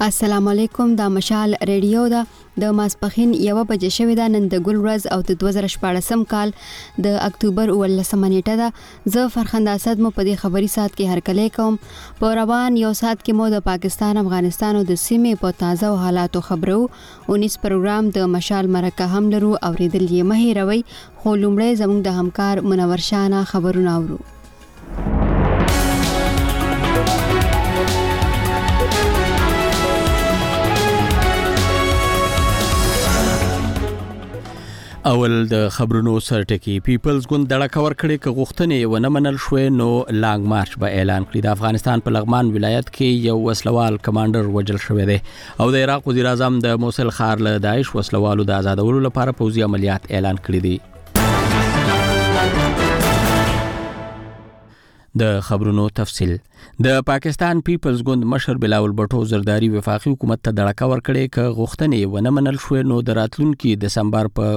السلام علیکم. دا مشال ریډیو دا د ماسپخین 1 بجې شوې ده. نن د ګل ورځ او د 2014 کال د اکتوبر 19 نیټه ده. زه فرخنده اسد مو په دې خبري سات کې هرکلی کوم. په روان یو سات کې مو د پاکستان، افغانستان او د سیمې په تازه او حالاتو خبرو 19 پروګرام د مشال مرکه هم لرو. اوریدل یې مه هیروئ. خو لومړی زموږ د همکار منور شانه خبرونه اورو. اول د خبرونو سرټکی. پیپلز ګوند دړه کور کړي ک غوښتنې ونه منل شوې نو لانګ مارچ به اعلان کړي. د افغانستان په لغمان ولایت کې یو وسلوال کمانډر وژل شوی دی او د عراق وزیر اعظم د موصل ښار له داعش وسلوالو د آزادولو لپاره پوځي عملیات اعلان کړي دي. د خبرونو تفصیل. د پاکستان پیپلز ګوند مشر بلاول بټو زرداری وفاقي حکومت ته دړه کور کړي ک غوښتنې ونه منل شوې نو د راتلونکي دسمبر په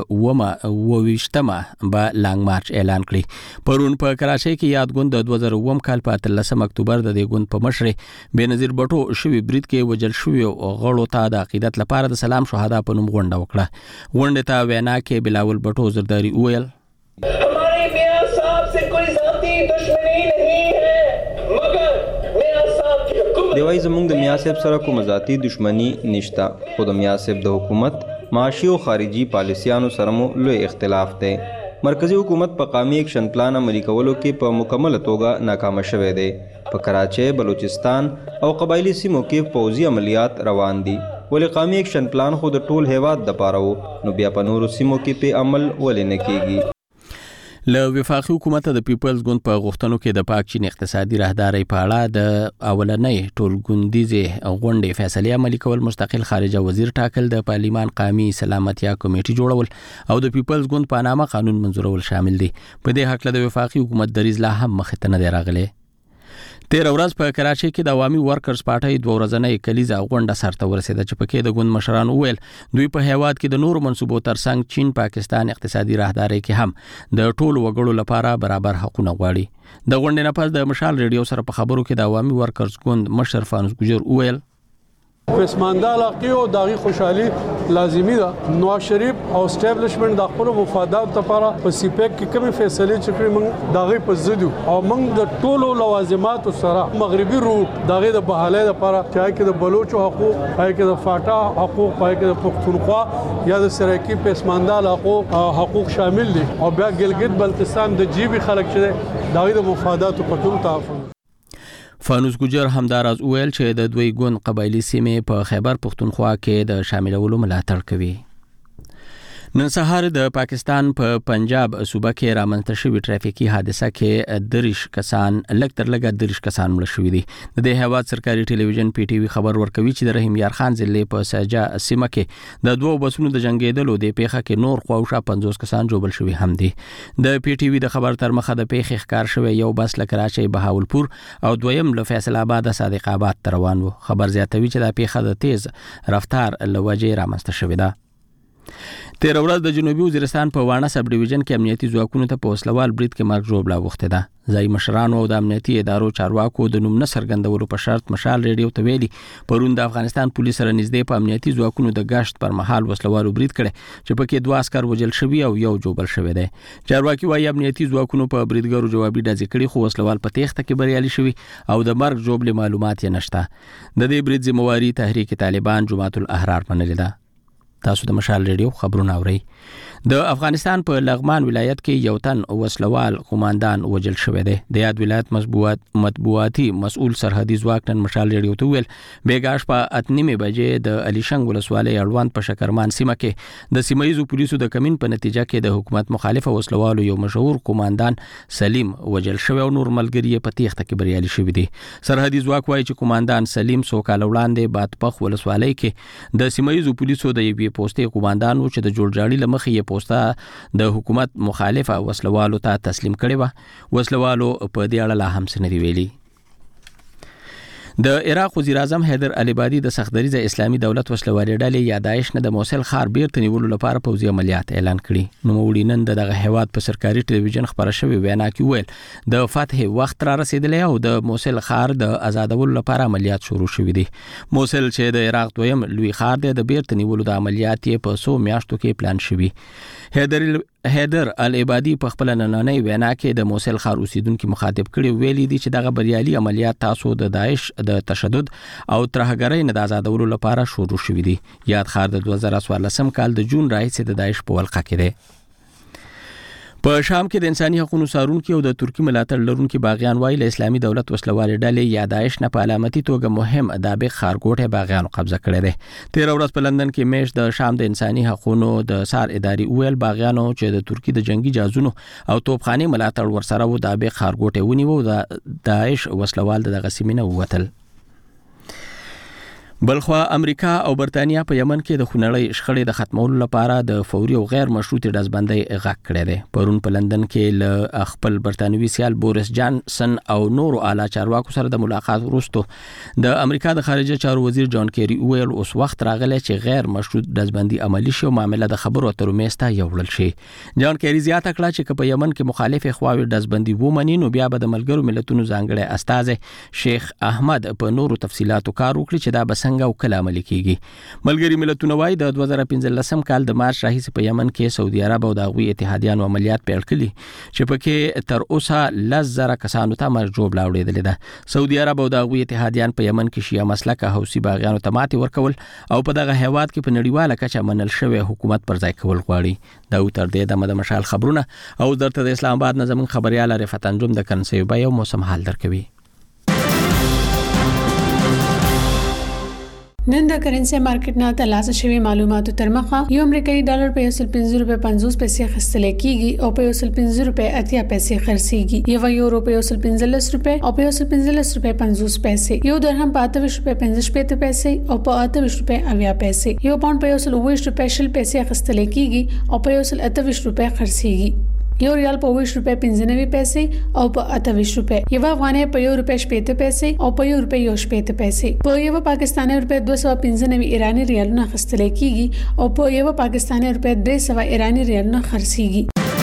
28مه به لانګ مارچ اعلان کړي. پرون په کراچۍ کې یاد ګوند د 2009 کال په 13 اکتوبر د دې ګوند په مشر بنظیر بټو شوی برید کې وجل شوی غړو ته د عقیدت لپاره د سلام شهدا په نوم غونډه وکړه. غونډه ته وینا کې بلاول بټو زرداری وویل हमारे मियां साहब से कोई ذاتی دشمنی नहीं है मगर मियां साहब की हुकूमत دیوای زمونږ د میاں صاحب سره کوم ذاتی دشمنی نشتا. خو د میاں صاحب د حکومت معاشي او خارجي پالیسیانو سره مو لوی اختلاف دی. مرکزی حکومت په قومي اکشن پلان عملي کولو کې په مکمل توګه ناکام شوه دی. په کراچۍ، بلوچستان او قبایلی سیمو کې پوځي عملیات روان دي. ولې قومي اکشن پلان خو د ټول هیواد د پاره وو نو بیا په نورو سیمو کې په عمل ولې نه کیږي. له وفاقي حکومت د پیپلز ګوند په غوښتنو کې د پاک چین اقتصادي راهداري په اړه د اولنۍ ټولګوندیزه غونډې فیصله عملي کول، مستقل خارجه وزیر ټاکل، د پارلیمان قومي سلامتیا کمیټې جوړول او د پیپلز ګوند په نامه قانون منظورول شامل دي. په دې حق له د وفاقي حکومت دریځ لا هم مخ ته نه دی راغلی. 13 ورځ په کراچۍ کې د عوامي ورکرز پارټۍ 2 ورځنۍ کلیزه غونډه سرته ورسېده چې پکې د ګوند مشران وویل دوی په هیواد کې د نورو منصوبو ترڅنګ چین پاکستان اقتصادي راهداري کې هم د ټولو وګړو لپاره برابر حقوقونه غواړي. د غونډې نه پس د مشال ریډیو سره په خبرو کې د عوامي ورکرز ګوند مشر فانوس ګجر وویل پسمانده علاقه او داغي خوشحالي لازمی ده. نواز شریف او اسټابلیشمنت د خپل مفادات لپاره په سی پیک کې کومې فیصله چکري موږ داغي په ضد او موږ د ټولو لوازمات سره مغربي روټ داغي د بحاله لپاره چای کې د بلوچو حقوق، پای کې د فاټا حقوق، پای کې د پښتونخوا یا د سرایکی پسمانده علاقو حقوق شامل دي او بیا ګلګت بلتستان د جیبي خلک چې داغي د مفادات په ټول تعامل. فانوس ګجر همداراز وویل چې د دوی ګوند قبایلی سیمې په خیبر پښتونخوا کې د شاملولو ملاتړ کوي. نن سهار د پاکستان په پنجاب صوبه کې رامنځته شوې ټرافیکي حادثه کې 30 کسان مړه شوي دي. د دې هیواد سرکاري ټلویزیون پی ټی وی خبر ورکوي چې د رحیم یار خان ضلع په سجا سیمه کې د 2 بسونو د جنگیدلو د پیښه کې نور خواوشا 50 کسان جوړل شوي هم دي. د پی ټی وی د خبر تر مخه د پیښې ښکار شوی یو بس له کراچۍ بهاولپور او دویم له فیصل آباد صادق آباد ته روان و. خبر زیاتوي چې د پیښه د تیز رفتار له وجې رامنځته شوې ده. 13 ورځ د جنوبي وزیرستان په وانه سب ډیویژن کې امنیتي ځواکونو ته په وسلوال برید کې مرګ ژوبله وخته ده. ځای مشرانو او د امنیتي ادارو چارواکو د نوم نه څرګندولو په شرط مشال ریډیو ته ویلي پرون د افغانستان پولیس سره نږدې په امنیتي ځواکونو د گشت پر مهال وسلوالو برید کړي چې پکې 2 عسكر وژل شوي او یو جوبل شوی دی. چارواکي وايي امنیتي ځواکونو په بریدګرو جوابي ډزې کړي خو وسلوال په تېښته کې بریالي شوي او د مرګ ژوبلې معلومات یې نشته. د دې برید ذمہواری تحریک طالبان جماعت الاحرار منلې ده. تاسو د مشال ریډیو خبرونه اورئ. د افغانستان په لغمان ولایت کې یو تن وسلوال قوماندان وژل شوی دی. د یاد ولایت مطبوعاتي مسؤل سرحدي ځواک نن مشال ریډیو ته ویل بیګاش په 8:30 بجې د علي شنګ ولسوالۍ اړوند په شکرمان سیمه کې د سیمایي پولیسو د کمین په نتیجه کې د حکومت مخالفه وسلوالو یو مشهور قوماندان سلیم وژل شوی او نور ملګری په تېښته کې بریالي شوي دي. سرحدي ځواک وايي چې قوماندان سلیم څو کال وړاندې بادپخ ولسوالۍ کې د سیمایي پولیسو د یوې پوستې قوماندان و چې د جوړجاړي لمخې یې پوسټه د حکومت مخالفه وسلوالو ته تسلیم کړي و. وسلوالو په دې اړه لا هم څه نه دی ویلي. د عراق وزیر اعظم حیدر العبادي د سختدریزه اسلامي دولت وسلوالې ډلې یا داعش نه د موصل ښار بیرته نیولو لپاره پوځي عملیات اعلان کړي. نوموړي نن دغه هیواد په سرکاري ټلویزیون خبره شوې وینا کې ویل د فتح وخت را رسیدلی او د موصل ښار د آزادولو لپاره عملیات شروع شوي دي. موصل چې د عراق دویم لوی ښار دی د بیرته نیولو د عملیات یې په 100 میاشتو کې پلان شوي. حیدر العبادي په خپل نننۍ وینا کې د موصل ښار اوسیدونکو مخاطب کړي ویلي دي چې دغه بریالي عملیات تاسو د داعش د تشدد او ترهګرۍ نه د آزادولو لپاره شروع شوي دي. یاد ښار د 2014 کال د جون راهیسې د داعش په ولقه کې دی. په شام کې د انساني حقوقو سارونکو او د ترکی ملاتړ لرونکو باغیان وایي له اسلامي دولت وسلوالې ډلې یا داعش نه په علامتي توګه مهم دابق ښارګوټه باغیانو قبضه کړی دی. 13 ورځ په لندن کې میش د شام د انساني حقوقو د سار اداري ویل باغیانو چې د ترکی د جنگي جازونو او توپخانه ملاتړ ورسره و دابق ښارګوټه ونیو د داعش وسلوال دغه سیمینه ووتل. بلخوا امریکا او برتانیا په یمن کې د خونړۍ شخړې د ختمولو لپاره د فوري او غیر مشروطه ډزبندۍ غږ کړی دی. پرون په لندن کې له خپل برتانوي سیال بوریس جانسن او نورو اعلی چارواکو سره د ملاقات وروسته د امریکا د خارجه چارو وزیر جان کیری ویل اوس وخت راغلی چې غیر مشروط ډزبندي عملی شي او معاملې د خبرو اترو میسته یوړل شي. جان کیری زیاته کړه چې په یمن کې مخالف خواوې ډزبندي ومني نو بیا به د ملګرو ملتونو ځانګړی استازی شیخ احمد په نورو تفصيلاتو کار وکړي چې دا بس څنګه او کله عملي کیږي. ملګری ملتونه وايي د 2015 کال د مارچ راهیسې په یمن کې سعودي عرب او د هغوی اتحادیانو عملیات پیل کړي چې پکې تر اوسه 10,000 کسانو ته مرګ جوړ لاوړېدل دي. سعودي عرب او د هغوی اتحادیان په یمن کې شیعه مسلکه حوثي باغیانو ته ماتې ورکول او په دغه هیواد کې په نړیواله کچه منل شوی حکومت پر ځای کول غواړي. دا تر دې د مشال خبرونه او درته د اسلام آباد نظم خبريال رفعت انجم د کنسيوبه یو موسم حال درکوي. نن د کرنسي مارکیټ نه ترلاسه شوی معلوماتو تر مخه یو امریکایي ډالر په 1.50 پیسې خرڅل کیږي او په 1.50 روپے 80 پیسې خرڅيږي. یو یورو په 1.15 روپے او په 1.15 روپے 50 پیسې. یو درهم په 28 روپے 55 پیسې او په 28 روپے 80 پیسې. یو پاوند په 120 روپے 60 پیسې خرڅل کیږي او په 128 روپے خرڅيږي. یو ریال په 20 روپے 95 پیسې او په 28 روپے. یو افغانۍ په 1 روپے 70 پیسې او په 1 روپے 70 پیسې. په یو پاکستاني روپے 295 ایرانی ریالونه خرڅل کیږي او په یو پاکستاني روپے 300 ایرانی ریالونه خرڅيږي.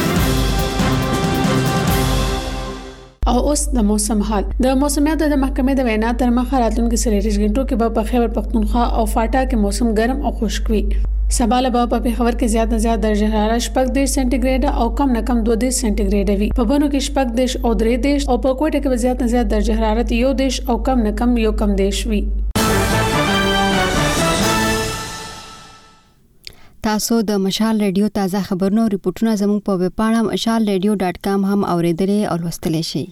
او اوس د موسم حال. د موسمیات د محکمې د وینا تر مخه راتلونکي 30 غنټو کې به په خیبر پختونخوا او فاټا کې موسم ګرم او خشک وي. سبا له په پیښور کې زیات نه زیات درجه حرارت 10 سانتي ګریډ او کم نه کم 2 سانتي ګریډ وي. په بنو کې 10 او 3 او په کوټه کې زیات نه زیات درجه حرارت 1 او کم نه کم 1 وي. تاسو د مشال ریډیو تازه خبرونو ریپورتونه زموږ په ویب پاڼه mashalradio.com هم اوریدلې او لوستلې شئ.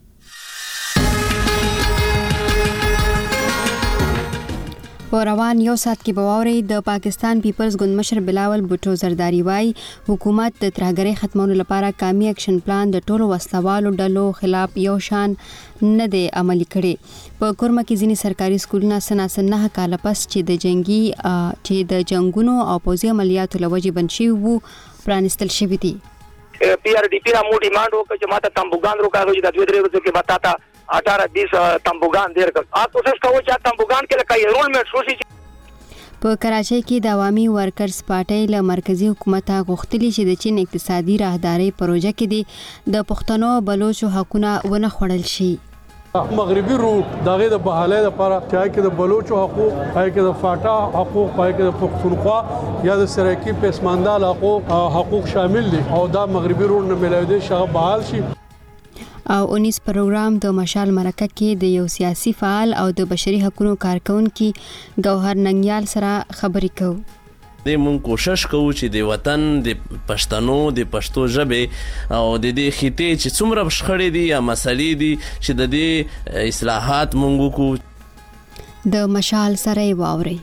په روان یو سات کې بواوري د پاکستان پیپلز ګوند مشر بلاول بوټو زرداری وای حکومت د ترهګرۍ ختمولو لپاره قومي اکشن پلان د ټولو وسلوالو ډلو خلاف یو شان نه دی عملي کړي. په کورما کې ځینې سرکاري سکولونه سناسن نه کال پس چې د جنگونو او پوځي عملیاتو لوجې بند شوي وو پرانستل شوي دي. پی آر ډی پی را مو ډیمانډ وکړ چې ماته تمبوګان روکاږي د 2-3 ورځې کې بتاتا 18-20 تمبوګان دیر کړ. آپ کوشش کوو چې تمبوګان کې لکه انرولمنٹ شو شي. په کراچۍ کې د عوامي ورکرز پارټۍ له مرکزی حکومت غوښتلي چې د چین اقتصادي راهداري پروژه کې د پښتنو بلوچو حقونه ونه خوړل شي. مغربي روټ دغه د بحالۍ لپاره چې کې د بلوچو حقوق، کې د فاټا حقوق، کې د پښتونخوا یا د سرایکی پسماندال حقوق شامل دي او دا مغربي روټ نه ملایدي شغه بحال شي. او 19 پروګرام د مشال مرکه کې د یو سیاسي فعال او د بشري حقوقو کارکونکو ګوهر ننګیال سره خبرې کوو. د مون کوشش کوو چې د وطن د پښتنو د پښتو ژبه او د دې خطې چې څومره شخړې دي یا مسلې دي چې د دې اصلاحات مونږ کو د مشال سره واوري.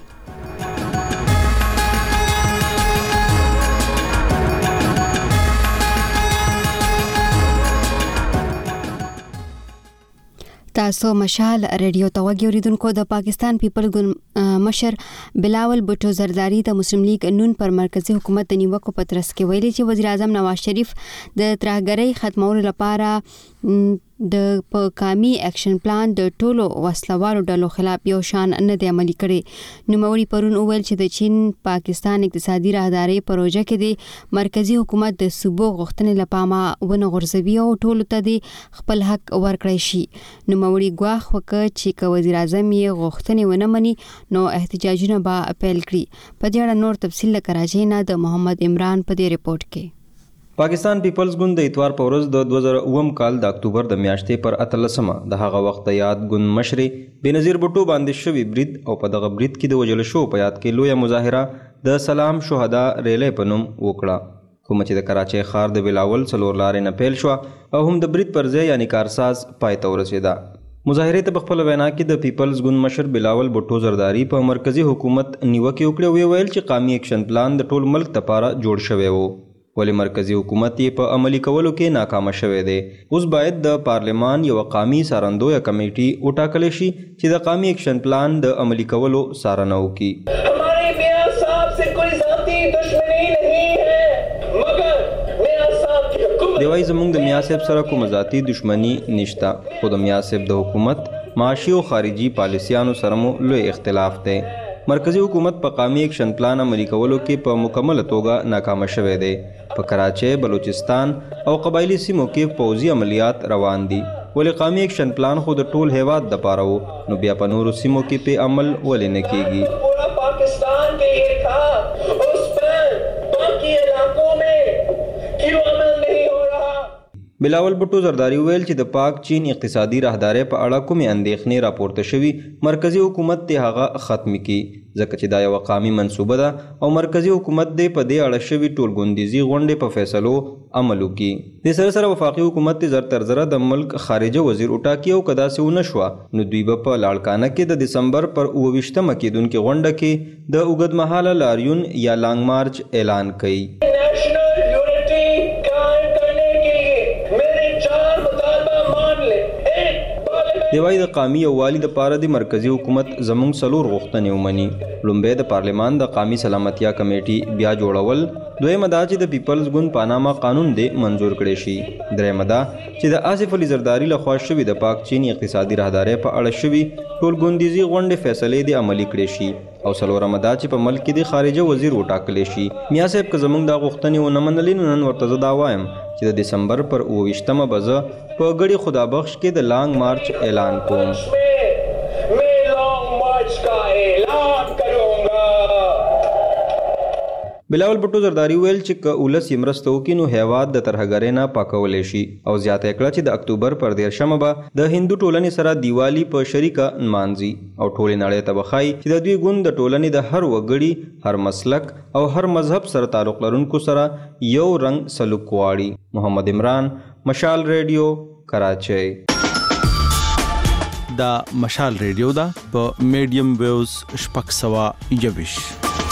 تاسو مشال ریډیو توګه اوریدونکو د پاکستان پیپل ګوند مشر بلاول بوټو زرداری د مسلم لیگ نون پر مرکزی حکومت د نیوکو په ترڅ کې ویلي چې وزیر اعظم نواز شریف د ترهګرۍ ختمولو لپاره د قامي اکشن پلان د ټولو وسلوالو ډلو خلاف یو شان نه دی عملي کړي. نوموړي پرون وویل چې د چین پاکستان اقتصادي راهداري پروژه کې د مرکزی حکومت د صوبو غوښتنې لپاره ونه غورځوي او ټولو ته د خپل حق ورکړی شي. نوموړي ګواښ وکړ چې که وزیر اعظم یې غوښتنې ونه مني نو احتجاجونه به پیل کړي. په دې اړه نور تفصیل له کراچۍ نه د محمد عمران په دې ریپورت کې. پاکستان پیپلز ګوند د اتوار په ورځ د 2009 کال د اکتوبر د میاشتې پر 13مه د هغه وخت یاد ګوند مشرې بېنظیر بوټو باندې شوی برید او په دغه برید کې د وژل شو په یاد کې لویه مظاهره د سلام شهدا ریلی په نوم وکړه، کومه چې د کراچۍ ښار د بلاول څلور لارې نه پیل شوه او هم د برید پر ځای یعنی کارساز پای ته ورسېده. مظاهرې ته په خپله وینا کې د پیپلز ګوند مشر بلاول بوټو زرداری په مرکزی حکومت نیوکې وکړې او ویل چې قامي اکشن پلان د ټول ملک لپاره جوړ شوی و، ولې مرکزی حکومت یې په عملي کولو کې ناکامه شوی دی. اوس باید د پارلمان یو قامي څارندویه کمیټي وټاکلی شي چې د قامي اکشن پلان د عملي کولو څارنه وکړي. हमारे मियां साहब से कोई ذاتی دشمنی नहीं है मगर मियां साहब की हुकूमत دی وایي زموږ د میاں صاحب سره کومه ذاتي دشمني نشته، خو د میاں صاحب د حکومت معاشي او خارجي پالیسیانو سره مو لوی اختلاف دی. مرکزی حکومت په قامي اکشن پلان عملي کولو کې په مکمله توګه ناکامه شوی دی. په کراچۍ، بلوچستان او قبایلی سیمو کې پوځي عملیات روان دي، ولې قامي اکشن پلان خو د ټول هیواد دپاره و، نو بیا په نورو سیمو کې پې عمل ولې نه کیږي. पूरा पाकिस्तान के ये था उस पर बाकी इलाकों में क्यों अमल नहीं हो रहा. بلاول بوټو زرداری ویل چې د پاک چین اقتصادي راهدارۍ په اړه کومې اندېښنې راپورته شوي مرکزی حکومت دې هغه ختم کړي، ځکه چې دا یوه قامي منصوبه ده او مرکزی حکومت دې په دې اړه شوي ټول ګوندیزي غونډې په فیصلو عمل وکړي. دې سره سره وفاقي حکومت دې زر تر زره د ملک خارجه وزیر وټاکي او که داسې ونه شوه نو دوی به په لاړکانه کې د دسمبر پر 28مه کېدونکې غونډه کې د اوږدمهاله لاریون یا لانګ مارچ اعلان کوي. नेशनल यूनिटी कायम करने के लिए मेरे 4 मुतालबा मान ले. دی وایي د قامي یووالي دپاره د مرکزي حکومت زموږ څلور غوښتنې ومني. لومبی د پارلمان د قامي سلامتیا کمیټي بیا جوړول، دویمه دا چې د پیپلز ګوند پاناما قانون دې منظور کړی شي، دریمه دا چې د آصف علي زرداری لخوا شوي د پاک چینی اقتصادي راهدارۍ په اړه شوي ټول ګوندیزي غونډې فیصلې دې عملي کړې شي، او څلورمه دا چې په ملک کې د خارجه وزیر وټاکلی شي. میاں صاحب که زموږ دا غوښتنې ونه منلې نو نن ورته زه دا وایم چې د دسمبر پر 28مه به زه په ګړي خدابخش کې د لانګ مارچ اعلان کوم. मैं लॉन्ग मार्च का ऐलान करूंगा. بلاول بوټو زرداری ویل چې که ولس یې مرسته وکړي نو هیواد د ترهګرۍ نه پاکولی شي، او زیاته یې کړه چې د اکتوبر پر 13مه به د هندو ټولنې سره دیوالي په شریکه نمانځي او ټولې نړۍ ته به ښایي چې د دوی ګوند د ټولنې د هر وګړي، هر مسلک او هر مذهب سره تعلق لرونکو سره یو رنګ سلوک غواړي. محمد عمران، مشال ریډیو، کراچۍ. دا مشال ریډیو ده په میډیم ویوز 621.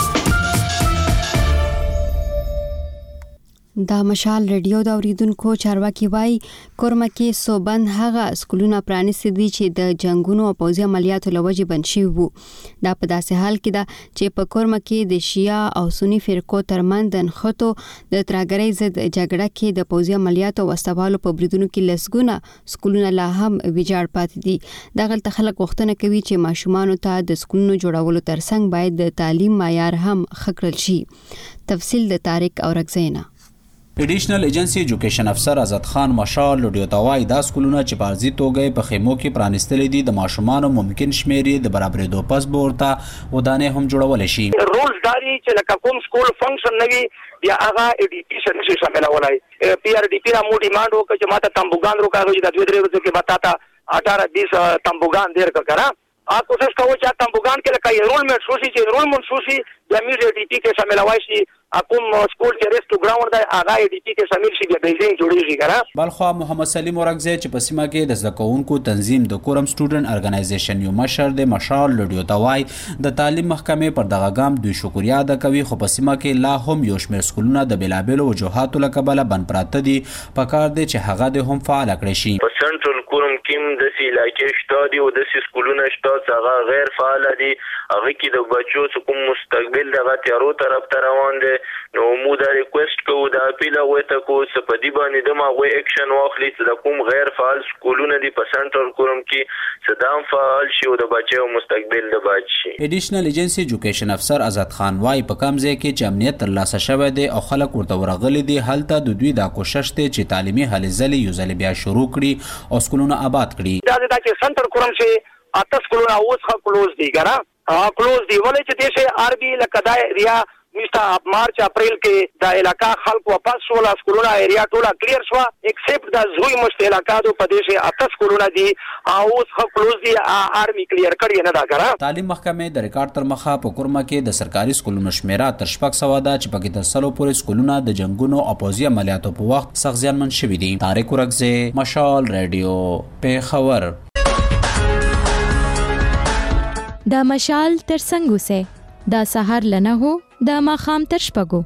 دا مشال ریډیو دا اوریدونکو چارواکي وای کورما کې صوبند هغه سکولونه پرانیستي دي چې د جنگونو او پوځي عملیاتو لوجه بند شوي وو. دا په داسې حال کې ده چې په کورما کې د شیا او سنی فرقو ترمنځ د نښتو د ترهګرۍ ضد جګړه کې د پوځي عملیاتو او وسوالو په بریدونو کې لسګونه سکولونه لا هم ویجاړ پاتې دي. دغلته خلک غوښتنه کوي چې ماشومانو ته د سکولونو جوړولو ترڅنګ باید د تعلیم معیار هم ښه کړل شي. تفصیل د طارق اورکزینا. ایډیشنل ایجنسی ایجوکیشن افسر آزاد خان مشال لډیو توای دا سکولونه چې پارزي توګه په خیمو کې پرانستلې دي د ماشومانو ممکن شمیرې د برابرېدو پس ورته ودانې هم جوړول شي. رولز داري چې لکه کوم سکول فنکشن نوي یا هغه ای ډی پی سره نشي شاملولای. پی ار ډی پی را مو ډیماند وکړي چې ماته تمبوګان روکاږي د 2 ورځې کې بتاتا 18-20 تمبوګان دیر کړه. आप कोशिश करो चाहे तंबुगान के लिए एनरोलमेंट सोची चाहिए एनरोलमेंट सोची या म्यूज एडीपी के शामिल हवाई اقوم سکول کې ریسټ ټو ګراوند دا هغه ای ډی پی کې شامل شي د بیلډینګ جوړیږي کنه. بلخوا محمد سلیم اورنګزی چې په سیمه کې د زکونکو تنظیم د کورم سټوډنټ ارګنایزیشن یو مشر د مشال لډیو توای د تعلیم محکمې پر دغه ګام دوی شکریا ادا کوي، خو په سیمه کې لا هم یو شمېر سکولونه د بلابلو وجوهاتو له کبله بند پراته دي، په کار دی چې هغه د هم فعال کړی شي. په سنټرل کورم کې د سی علاقې شته دي او د سی سکولونه شته چې هغه غیر فعال دي، هغه کې د بچو کوم مستقبل دغه تیارو طرف ته روان دي. نو مو دا ریکوست کوو د اپیل غوته کو سپدی باندې د ماغوي اکشن واخلي چې د کوم غیر فعال سکولونه دي په سنټرل کورم کې صدام فعال شي او د بچو مستقبل د بچ شي. ایډیشنل ایجنسی ایجوکیشن افسر آزاد خان وايي په کوم ځای کې چې امنیت ترلاسه شوی دی او خلک ورته ورغلي دي هلته د دوی دا کوشش دی چې تعلیمي هلې ځلې یو ځل بیا شروع کړي او سکولونه آباد کړي. دا چې سنټرل کورم چې اته سکولونه اوس ښه کلوز دي ګره کلوز دی ولې چې دیشه عربي لکه دا ایریا میستا مارچ اپریل کې د علاقہ خلق واپس شول، سکولونه ایریا ټوله کلیر شو ایکسپټ د زوی مشت علاقہ د پدیشه اته سکولونه دي او اوس کلوز دي آرمی کلیر کړی نه دا ګره. تعلیم محکمې د ریکارډ تر مخه په کورما کې د سرکاري سکولونو شمیره تر 600 ده چې پکې تر 100 پورې سکولونه د جنگونو او پوځي عملیاتو په وخت سخت زیانمن شوي دي. طارق ورکزه، مشال رادیو، پیښور. دا مشال تر څنګه سه دا سحر لنه هو دا ماخام تر شپږو.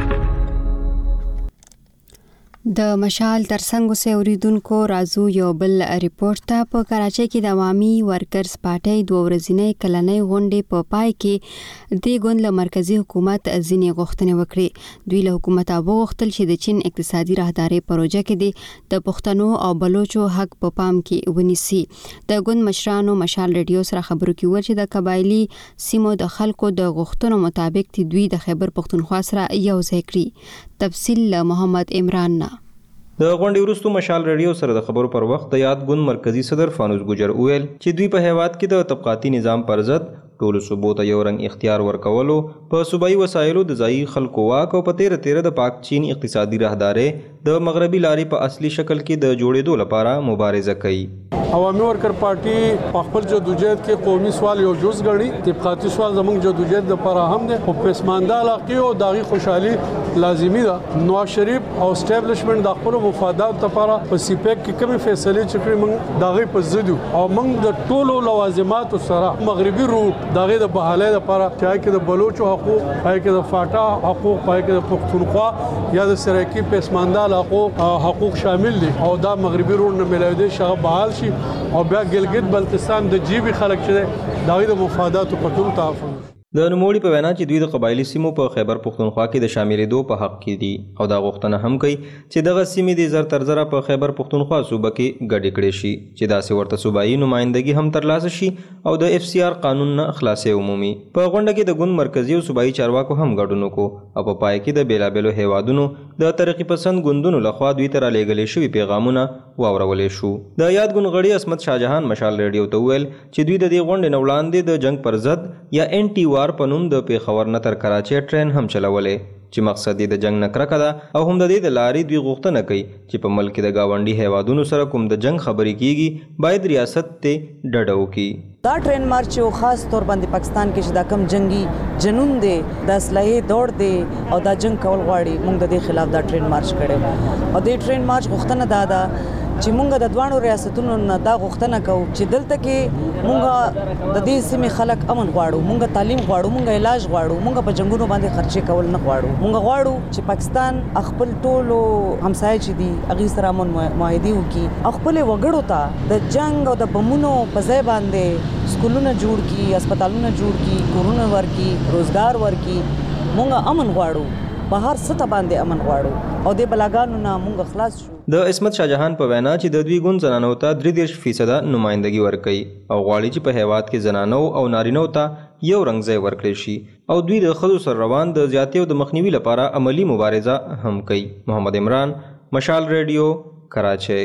د مشال ترڅنګ سه اوریدونکو رازو یو بل ریپورت ته په کراچۍ کې د عوامي ورکرز پارټۍ دوه ورځنۍ کلنۍ غونډې په پای کې د ګوند له مرکزی حکومت ځینې غوښتنې وکړې. دوی له حکومت غوښتل چې د چین اقتصادي راهداري پروژه کې د پښتنو او بلوچو حق په پام کې ونیسي. د ګوند مشرانو مشال ریډیو سره خبرو کې ویل چې د قبایلی سیمو د خلکو د غوښتنو مطابق دوی د خیبر پښتونخوا سره یو ځای کړي. تفصیل له محمد عمران نه. د غونډې وروسته مشال ریډیو سره د خبرو پر وخت د یاد ګوند مرکزی صدر فانوس ګجر ویل چې دوی په هیواد کې د طبقاتي نظام پر ضد ټولو صوبو ته یو رنګ اختیار ورکولو، په صوبایي وسایلو د ځایي خلکو واک او په تیره د پاک چین اقتصادي راهدارې د مغربي لارې په اصلي شکل کې د جوړېدو لپاره مبارزه کوي. عوامي ورکر پارټي په خپل جدوجہد کې قومي سوال یو جز ګڼي، طبقاتي سوال زموږ جدوجہد لپاره هم دی. په پسمانده علاقې او داغي خوشحالي لازمي ده. نواز شریف او اسټابلیشمنت د خپل مفادات لپاره په سیپیک کې کومې فیصلې چې کړې موږ داغي په ضد او موږ د ټولو لوازماتو سره مغربي روټ داغه د بحاله لپاره چې کې د بلوچو حقوق، کې د فاټا حقوق، کې د پښتونخوا یا د سرایکی پسمانده حقوق شامل دي او دا مغربي روډ نه ملایي دي شغه بحال شي او بیا ګلګت بلتستان د جیبي خلک چې داغه د مفاداتو په ټول تعامل. د نوموړي په وینا چې دوی د قبایلی سیمو په خیبر پښتونخوا کې د شاملېدو په حق کې دي او دا غوښتنه هم کوي چې دغه سیمې د زر تر زره په خیبر پښتونخوا صوبه کې ګډې کړې شي چې داسې ورته صوبایي نمائندګي هم ترلاسه شي او د FCR قانون نه خلاصې عمومي. په غونډه کې د ګوند مرکزی او صوبایي چارواکو هم ګډون وکړو او په پای کې د بیلابېلو هیوادونو د ترقی پسند ګوندونو لخوا دوی ته رالیږلې شوي پیغامونه واورولې شو. د یاد ګوند غړي عصمت شاهجهان مشال ریډیو ته وویل چې دوی د دې غونډې نه وړاندې د جنگ پر ضد یا انټي وار په نوم د پیښور نه تر کراچۍ ټرین هم چلولې چې مقصد یې د جنگ نه کرکه ده او هم د دې د لارې دوی غوښتنه کوي چې په ملک د گاونډي هیوادونو سره کوم د جنگ خبرې کیږي باید ریاست ته ډډه وکړي. دا ټرین مارچ او خاص طور باندې پاکستان کې چې دا کم جنگي جنون دی د اسلحې دور دی او دا جنگ کول غواړي، موږ د دې خلاف دا ټرین مارچ کړو او د ټرین مارچ غوښتنه دا چې موږ د دوانو ریاستونو نه دا غوښتنه کوو چې دلته کې موږ د دې سیمې خلک امن غواړو، موږ تعلیم غواړو، موږ علاج غواړو، موږ په جنگونو باندې خرچې کول نه غواړو. موږ غواړو چې پاکستان خپل ټولو همسایه چې دي هغې سره امن معاهدې وکړي، خپلې وګړو ته د جنگ او د بمونو په ځای باندې سکولونه جوړ کړي، هسپتالونه جوړ کړي، کورونه ورکړي، روزګار ورکړي. موږ امن غواړو، په هر څه باندې امن غواړو او د بلاګانو نه موږ خلاص شو. د عصمت شاهجهان په وینا چې د دوی ګوند زنانو ته 33% نمائندګي ورکوي او غواړي چې په هیواد کې زنانو او نارینو ته یو رنګ ځای ورکړي شي او دوی د ښځو سره روان د زیاتۍ او د مخنیوي لپاره عملی مبارزه هم کوي. محمد عمران، مشال ریډیو، کراچۍ.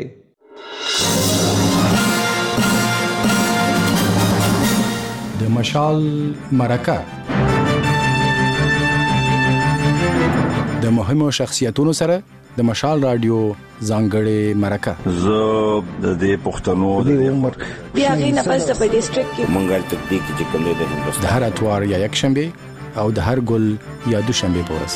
د مشال مرکه د مهمو شخصیتونو سره د مشال رادیو ځانګړې مرکه. زه د دې پښتنو د عمر بیا غي نه پس په ډیسټریکټ کې منګل تکتیک چې کوم دی د هندوستان د هر اتوار یا یک شنبه او د هر ګل یا دوشنبه پورس.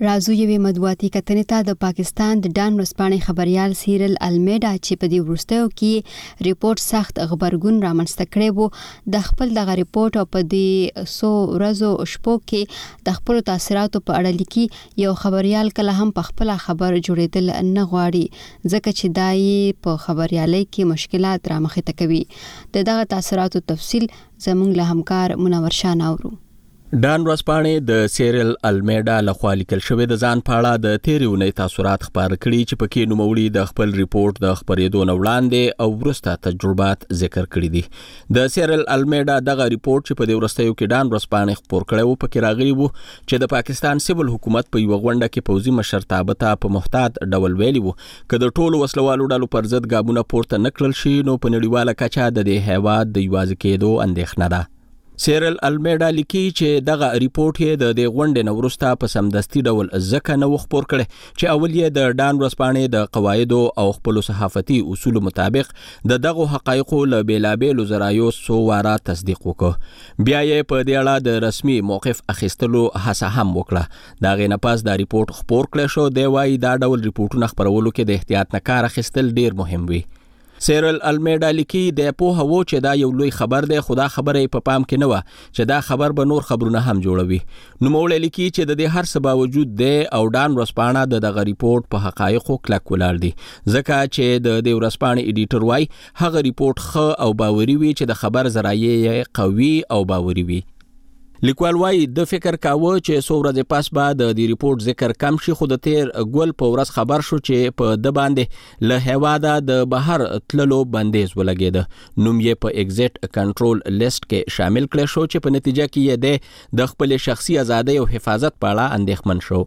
رازو یوې مطبوعاتي کتنې ته د پاکستان د ډان ورځپاڼې خبريال سیرل المیډا چې په دې وروستیو کې ریپورت سخت خبرګون رامنځته کړی وو د خپل دغه ریپورت او په دې 100 ورځو شپو کې د خپل تاثیراتو په اړه لیکي یو خبريال کله هم په خپل خبر جوړېدل نه غواړي ځکه چې دای په خبريالۍ کې مشکلات رامخې ته کوي دغه تاثیراتو تفصیل زموږ له همکار منور شاه ناورو ډان ورځپاڼې د سیرل المیډا لخوا لیکل شوی د ځان په اړه د تیرې اونۍ تاثیرات خپاره کړي چې پکې نوموړي د خپل ریپورت د خپرېدو نه وړاندې او وروسته تجربات ذکر کړي دي د سیرل المیډا دغه ریپورت چې په دې وروستیو کې ډان ورځپاڼې خپور کړی و پکې راغلی و چې د پاکستان سیول حکومت په یوه غونډه کې پوځي مشرتابه ته په محتاط ډول ویلي و که د ټولو وسلوالو ډلو پر ضد ګامونه پورته نه کړل شي نو په نړیواله کچه د دې هیواد د یوازې کېدو اندېښنه ده سیرل المیډا لیکي چې دغه ریپورت یې د دې غونډې نه وروسته په سمدستي ډول ځکه نه خپور کړی چې اول یې د ډان ورځپاڼې د قواعدو او خپلو صحافتي اصولو مطابق د دغو حقایقو له بېلابېلو ذرایعو څو واره تصدیق وکړ بیا یې په دې اړه د رسمي موقف اخیستلو هڅه هم وکړه د هغې نه پس دا ریپورت خپور کړی شو دی وایي دا ډول ریپورټونه خپرولو کې د احتیاط نه کار اخیستل ډیر مهم وي سیرل المیډا لیکي د پوهه وو چې دا یو لوی خبر دی خو دا خبره په پام کې نه و چې دا خبر به نور خبرونه هم جوړوي نوموړی لیکي چې د دې هر څه باوجود دی او ډان ورځپاڼه د دغه ریپورت په حقایقو کلک ولاړ دي ځکه چې د دې ورځپاڼې ایډیټر وایي هغه ریپورت ښه او باوري وي چې د خبر ذرایع قوي او باوري وي لیکوال وایي د فکر کاوه چې څو ورځې پس به د دې ریپورت ذکر کم شي خو د تیر ګل په ورځ خبر شو چې په د باندې له هیواده د بهر تللو بندیز ولګېده نوم یې په ایگزیټ کنټرول لیست کې شامل کړی شو چې په نتیجه کې یې د خپل شخصي ازادۍ او حفاظت په اړه اندېښمن شو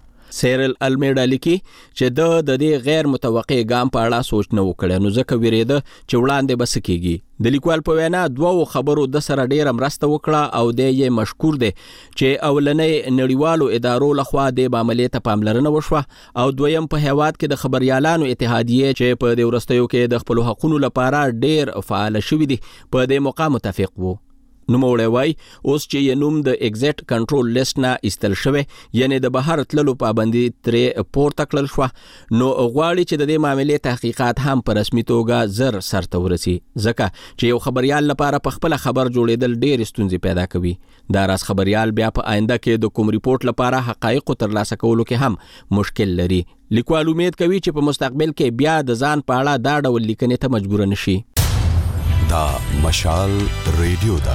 سیرل المیډا لیکي چې د دې غیر متوقع ګام په اړه سوچ نه وکړي نو ځکه ویریده چې وړاندې بس کېږي د لیکوال په وینا دوه خبرو د سره ډیره مرسته وکړه او د یې مشکور دی چې اولنې نړیوالو ادارو لخوا د عملیات ته پاملرنه وشوه او دویم په هیواد کې د خبريالانو اتحادیه چې په دې ورستیو کې د خپل حقوقو لپاره ډیر فعال شوې دي په دې موقع متفق وو نوموړی وایي اوس چې یې نوم د ایگزیټ کنټرول لیست نه ایستل شوی یعنی د بهر تللو پابندي ترې پورته کړل شوه نو غواړي چې د دې معاملې تحقیقات هم په رسمي توګه زر سرته ورسي ځکه چې یو خبريال لپاره په خپل خبر جوړېدل ډېر ستونزې پیدا کوي دا راز خبريال بیا په آینده کې د کوم ریپورت لپاره حقایق ترلاسه کولو کې هم مشکل لري لیکوال امید کوي چې په مستقبل کې بیا د ځان په اړه دا ډول لیکنې ته مجبور نشي دا مشال ریډیو دا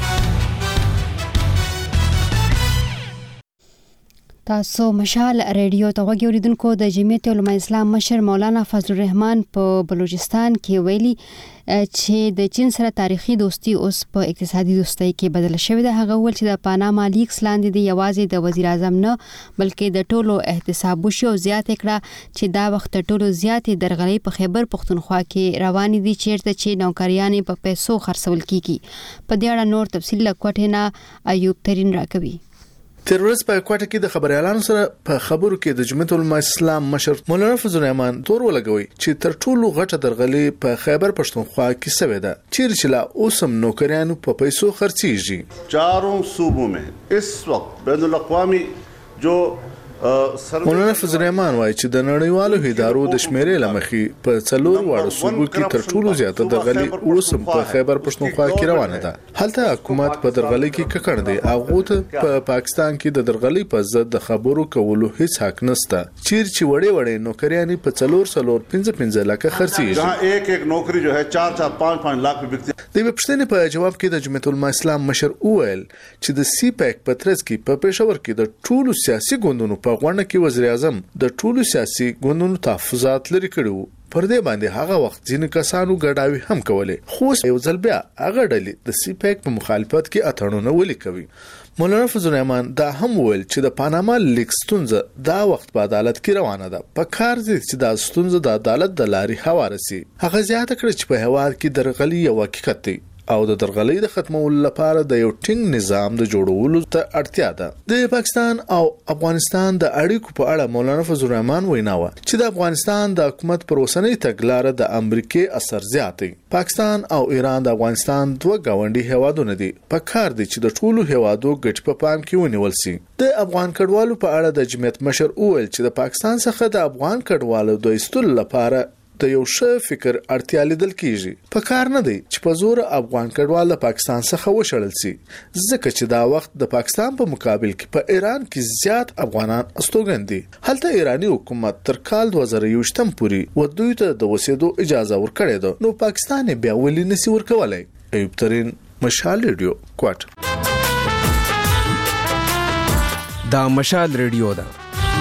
تاسو مشال ریډیو ته غوږی اوریدونکو د جمعیت علماء اسلام مشر مولانا فضل الرحمن په بلوچستان کې ویلي چې د چین سره تاریخي دوستي اوس په اقتصادي دوستۍ کې بدل شوې ده هغه ول چې د پاناما لیکس لاندې د یوازې د وزیر اعظم نه بلکې د ټولو احتساب وشي او زیات کړه چې دا وخت ټولو زیاتې درغلۍ په خیبر پختونخوا کې روان دي چیرته چې نوکریانې په پیسو خرڅول کیږي په دې اړه نور تفصیل لکوټه نه ایوب ترين راکوي ترورست په کوټه کې د خبريالانو سره په خبرو کې د جمعیت علماء اسلام مشر مولانا فضل الرحمن تور ولګوي چې تر ټولو غټه درغلې په خیبر پښتونخوا کې سوې ده چیرې چې لا اوسم نوکریانو په پیسو خرڅيږي چاروں صوبوں میں اس وقت بین الاقوامی جو مولانا فضل الرحمن وایي چې د نړیوالو ادارو د شمیرې لمخې په څلور واړو صوبو کې تر ټولو زیاته درغلې اوسم په خیبر پښتونخوا کې روانه ده هلته حکومت په درغلۍ کې ککړ دی هغه ته په پاکستان کې د درغلۍ په ضد د خبرو کولو هیڅ حق نشته چیرې چې وړې نوکریانې په څلور 15 لکه خرڅيږي جہاں ایک نوکری جو ہے 4 5 لاکھ په بکتی د پښتنې په جواب کې د جمعیت علماء اسلام مشر اویل چې د سی پیک په ترڅ کې په پېښور کې د ټولو سیاسي ګوندونو په غونډه کې وزیر اعظم د ټولو سیاسي ګوندونو تحفظات لري کړو پر دې باندې هغه وخت ځینې کسانو ګډاوي هم کولې خو یو ځل بیا هغه ډلې د سی پیک په مخالفت کې اتړونه ولي کوي مولانا فضل الرحمن دا هم ویل چې د پاناما لیکس ستونزه دا وخت په عدالت کې روانه ده په کار دي چې دا ستونزه د عدالت د لارې هوارسي هغه زیاته کړ چې په هوار کې درغلي یو حقیقت دی او د درغلۍ د ختمولو لپاره د یو ټینګ نظام د جوړولو ته اړتیا ده. د پاکستان او افغانستان د اړیکو په اړه مولانا فضل الرحمن وینا و چې د افغانستان د حکومت پر اوسنۍ تګلارې د امریکای اثر زیات دی. پاکستان او ایران د افغانستان دوه گاونډي هیوادونه دي. په کار دي چې د ټولو هیوادو ګټ په پام کې ونیول شي. د افغان کډوالو په اړه د جمعیت مشر وویل چې د پاکستان څخه د افغان کډوالو د ایستلو لپاره د یو ښه فکر اړتیا لیدل کیږي. په کار نه دی چې په زور افغان کډوال د پاکستان څخه وشړل شي، ځکه چې دا وخت د پاکستان په مقابل کې په ایران کې زیات افغانان استوګن دي. هلته ایرانی حکومت تر کال 2020 پورې ودوی ته د وسیدو اجازه ورکړې ده، نو پاکستان بیا ولې نسی ورکولای؟ ایوب ترين، مشال ریډیو، کوټ. دا مشال ریډیو ده.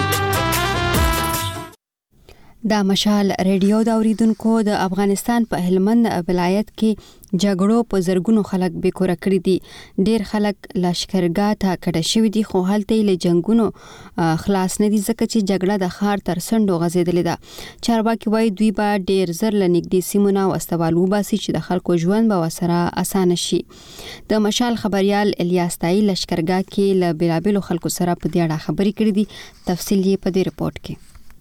دا مشال ریډیو دا اوریدونکو د افغانستان په هلمند ولایت کې جګړو په زرګونو خلک بیکوره کړی دي. ډیر خلک لشکرګاه ته کډه شوی دي، خو هلته له جنگونو خلاص نه دي ځکه چې جګړه د ښار تر څنډو غځېدلې ده. چارواکي وایي دوی به ډیر زر لنګدي سیمونه واستوالو باسي چې د خلکو ژوند به وسره اسانه شي. د مشال خبريال الیاس تای لشکرګاه کې له بیلابلو خلکو سره په دې اړه خبرې کړې دي. تفصیل یې په دې رپورت کې.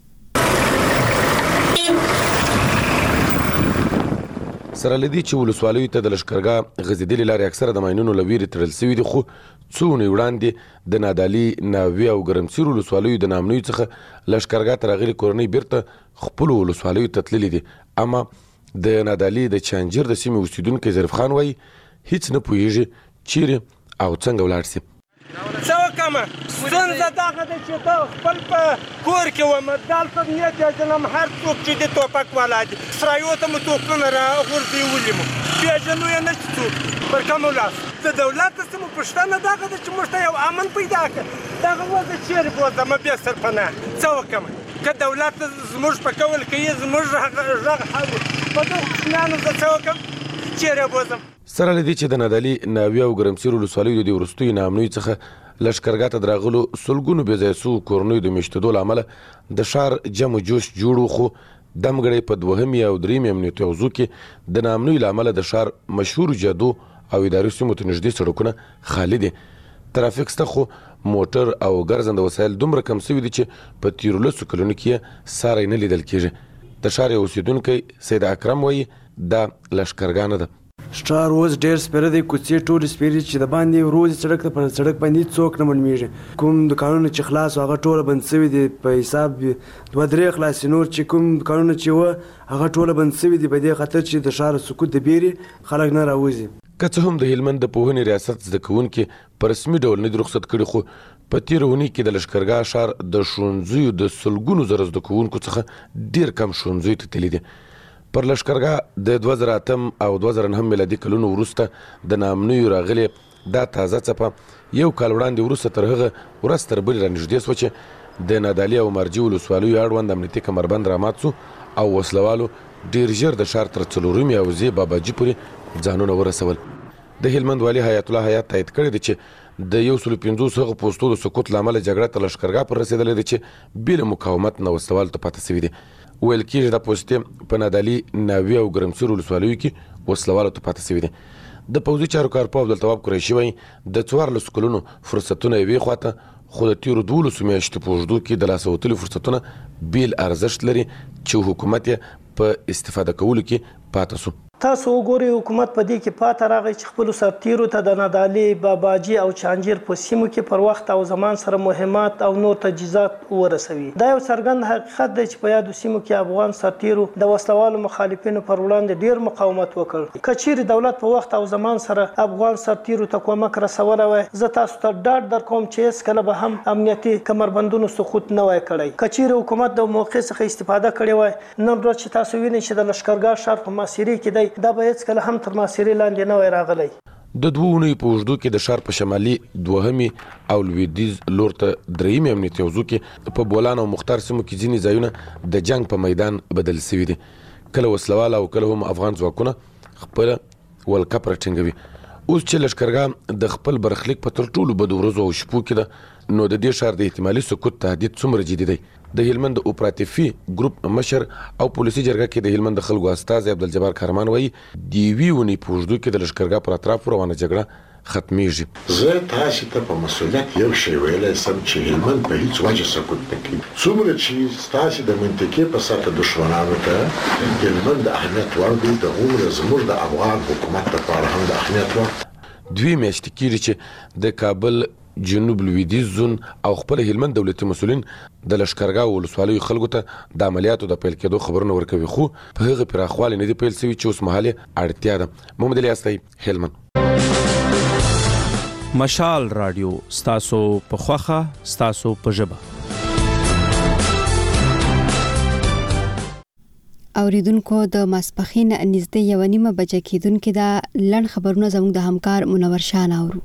سره لدی چې ولسوالیو ته د لشکرګاه غزیدلې لارې اکثره د ماینونو لویری تړل شوی دي، خو څو نه وړاندې د نادالي، ناوی او ګرمسیر ولسوالیو د نامنوي څخه لشکرګاه ته راغلي کورنۍ بیرته خپل ولسوالیو ته تللي دي. اما د نادالي د چانجر د سیمې اوسیدونکي ظریف خان وایي هیڅ نه پوهیږي چیرې او څنګه ولاړ شي. څه وکړم؟ ستونزه دغه ده چې ته خپل په کور کې وم، دلته نیت پېژنم هر څوک چې د ټوپک والا دي، سرایو ته مو توپونه راغورځولي مو، پېژنو یې نه څوک پر کوم ولاړ. د دولت څه مو پوښتنه دغه ده چې موږ ته یو امن پیدا کړه. دغه وضع چیرې بوځم بیا سرپناه؟ څه وکړم؟ که دولت زموږ په کول کوي زموږ غږ حل په دغو کوچنیانو زه څه وکړم؟ چیرې بوځم؟ سره لدی چې د نادالي، ناوی او ګرمسیر ولسوالیو د وروستیو نامنوي څخه لشکرګاه ته درغلو سلګونو بې ځایه سوو کورنیو د میشتېدو له امله د ښار جم و جوش جوړ، خو دمګړی په دوهمي او درېیمي امنیتي حوزو کې د نامنوي له امله د ښار مشهورو جادو او اداري سیمو ته نږدې سړکونه خالي دي. ترافیک شته، خو موټر او ګرځنده وسایل دومره کم شوي دي چې په تیرو 10 کلونو کې ساری نه لیدل کېږي. د ښار یو اوسیدونکی سید اکرم وایي دا لشکرګاه نه ده. ښار اوس ډېر سپېره دی، کوڅې ټولې سپېرې چې د باندې وروځي سړک ته پر سړک باندې څوک نه معلومېږي. کوم دوکانونه چې خلاص هغه ټوله بند شوي دي، په حساب 2-3 خلاصې، نور چې کوم دوکانونه چې وه هغه ټوله بند شوي دي، په دې خاطر چې د ښار سکوت د بیرې خلک نه راوځي. که څه هم د هلمند د پوهنې ریاست زده کوونکي په رسمي ډول نه دي رخصت کړي، خو په تېره اونۍ کې د لشکرګاه ښار د ښوونځیو د سلګونو زره زده کوونکو څخه ډېر کم ښوونځیو ته تللي دي. پر لشکرګاه د 2008 او 2009 میلادي کلونو وروسته د نامنویو راغلې دا تازه څپه یو کال وړاندې وروسته تر هغه ورځ تر بلې رانږدې سوه چې د نادالي او مرجي ولسوالیو اړوند امنیتي کمربند رامات سو او وسلوالو ډېر ژر د ښار تر څلورمې حوزې باباجي پورې ځانونه ورسول. د هلمند والي حیات الله حیات تایید کړی دی چې د 150 هغو پوستو د سقوط له امله جګړه تر لشکرګاه پر رسېدلې ده چې بې له مقاومت نه وسلوالو ته پاتې شوي دي. ویل کېږي دا پوستې په نادالي، ناوی او ګرمسیر ولسوالیو کې وسلوالو ته پاتې شوي دي. د پوځي چارو کارپوه عبدالتواب قریشي وایي د 14 کلونو فرصتونه یوې خواته، خو د تېرو 12 میاشتو په اوږدو کې د لاسه وتلي فرصتونه بیل ارزښت لري چې حکومت یې په استفاده کولو کې پاتې سو. تاسو وګورئ حکومت په دې کې پاتې راغی چې خپلو سرتیرو ته د نادالي، باباجي او چانجیر په سیمو کې پر وخت او زمان سره مهمات او نور تجهیزات ورسوي. دا یو څرګند حقیقت دی چې په یادو سیمو کې افغان سرتیرو د وسلوالو مخالفینو پر وړاندې ډیر مقاومت وکړ. که چیرې دولت په وخت او زمان سره افغان سرتیرو ته کومک رسولی وای، زه تاسو ته ډاډ درکوم چې هېڅکله به هم امنیتي کمربندونو سقوط نه وای کړی. که چیرې حکومت د موقع څخه استفاده کړې وای، نن ورځ چې تاسو وینئ چې د لشکرګاه ښار په محاصرې کې دی، دا به هېڅکله هم تر محاصرې لاندې نه وای راغلی. د 2 اونیو په اوږدو کې د ښار په شمالي، دوهمي او لویدیځ لور ته درېیمې امنیتي حوزو کې په بولان او مختار سیمو کې ځینې ځایونه د جنګ په میدان بدل شوي دي. کله وسلوال او کله هم افغان ځواکونه خپله ولکه پر ټینګوي. اوس چې لشکرګاه د خپل برخلیک په تر ټولو بدو ورځو او شپو کې ده، نو د دې ښار د احتمالي سقوط تهدید څومره جدي دی؟ د هلمند اپراتیفي ګروپ مشر او پولیسي جرګه کې د هلمند خلکو استاد عبدالجبار خرمان وایي دی ویونی پوجدو کې د لشکرګاه پر اطراف روانه جګړه ختمیږي. زه تاسو ته په مسؤلیت یو شی ویلای سم چې هلمند په هیڅ وجه سقوط نه کوي. څومره چې تاسو د منطقې په سطح دښمنانو ته هلمند اهمیت ورکړي د عمر زموږ د افغان حکومت لپاره هم د اهمیت ورکړي. دوی میاشتې کېږي چې د کابل جنوب لویدیځ زون او خپل هلمند دولتي مسؤلین د لشکرګاه ولسوالیو خلکو ته د عملیاتو د پیل کېدو خبرونه ورکوي، خو په هغه پراخوالي نه دی پیل شوی چې اوس مهاله اړتیا ده. محمد علي استی، هلمند. مشال رادیو، ستاسو په خوخه، ستاسو په ژبه. اوریدونکو د ماسپخین نږدې 1:30 بجې کېدونکې دا لړ خبرونه زموږ د همکار منور شاه اورو.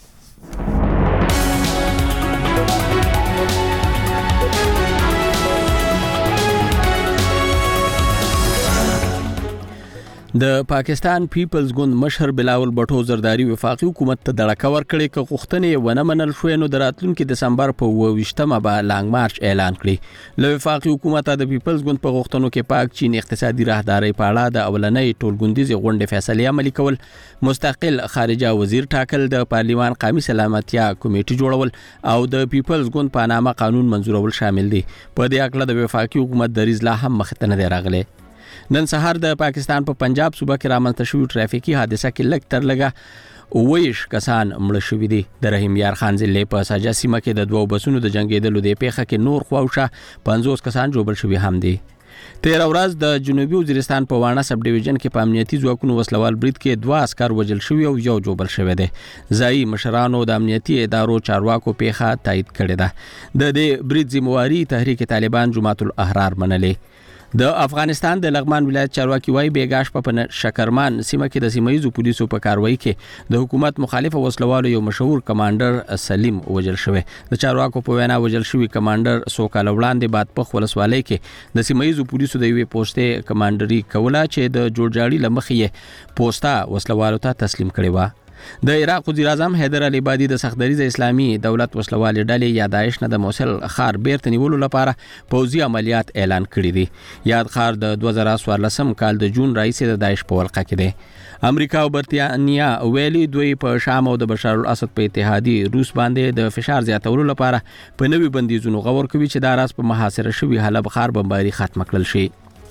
د پاکستان پیپلز ګوند مشر بلاول بټو زرداری وفاقي حکومت ته دړه ورکړي چې غوښتنې ونه منل شوې نو د راتلونکي دسمبر په 28مه به لانګ مارچ اعلان کړي. له وفاقي حکومت د پیپلز ګوند په غوښتنو کې پاک چین اقتصادي راهداري په اړه د اولنۍ ټولګوندیزې غونډې فیصله عملي کول، مستقل خارجه وزیر ټاکل، د پارلیمان قومي سلامتیا کمیټه جوړول او د پیپلز ګوند په نامه قانون منزورول شامل دي. په دې اړه د وفاقي حکومت دریځ لا هم مخ ته نه راغلی. نن سهار د پاکستان په پنجاب صوبه کې رامنځته شوې ټرافیکي حادثه کې لږ تر لږه 29 کسان مړه شوي دي. د رحیم یار خان ضلع په ساجا سیمه کې د 2 بسونو د جنگیدلو د پیښه کې نور خواوشه 50 کسان جوړ شوي هم دي. 13 ورځ د جنوبي وزیرستان په وانه سب ډیویژن کې په امنیتي ځواکونو وسلوال برید کې 2 عسكر وژل شوي او یو جوړ شوی دی. ځایي مشرانو د امنیتي ادارو چارواکو پیښه تایید کړې ده. د دې برید ذمہواری تحریک طالبان جماعت الاحرار منلې. د افغانستان د لغمان ولایت چارواکي وایي بیګاش په شکرمان سیمه کې د سیمایي پولیسو په کاروایی کې د حکومت مخالف وسلوالو یو مشهور کمانډر سلیم وژل شوی. د چارواکو په وینا وژل شوی کمانډر سوکاله وړاندې بادپخ ولسوالۍ کې د سیمایي پولیسو د یوې پوسټې کمانډري کوله چې د جوړجاړي لمخې پوسټه وسلوالو ته تسلیم کړې و. د عراق وزیر اعظم حیدر علي بادي د سختدریز اسلامي دولت وسلوال ډلې یا داعش نه د موصل خار بیرته نیولو لپاره پوځي عملیات اعلان کړي دي. یاد خار د 2014 کال د جون راځي د داعش په ولقه کې دی. امریکا او برتانیا ویلي دوی په شام او د بشار الاسد په اتحادي روس باندې د فشار زیاتولو لپاره په نوي بندیزونو غور کوي چې دا راز په محاصره شوی حلب خار بمباري ختم کړل شي.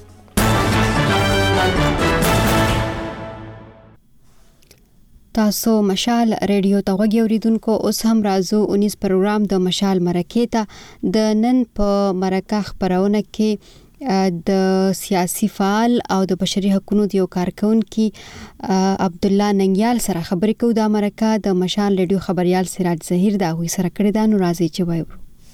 تاسو مشال ریډیو ته غوږی اوریدونکو. اوس هم راځو 19 پروګرام د مشال مرکې ته. د نن په مرکه خبرونه کې د سیاسي فعال او د بشري حقوقو د یو کارکونکو عبد الله ننګیال سره خبرې کوو. د مرکه د مشال ریډیو خبريال سراج ظهیر دا وی سره کړی دا نو راځي چې وایو.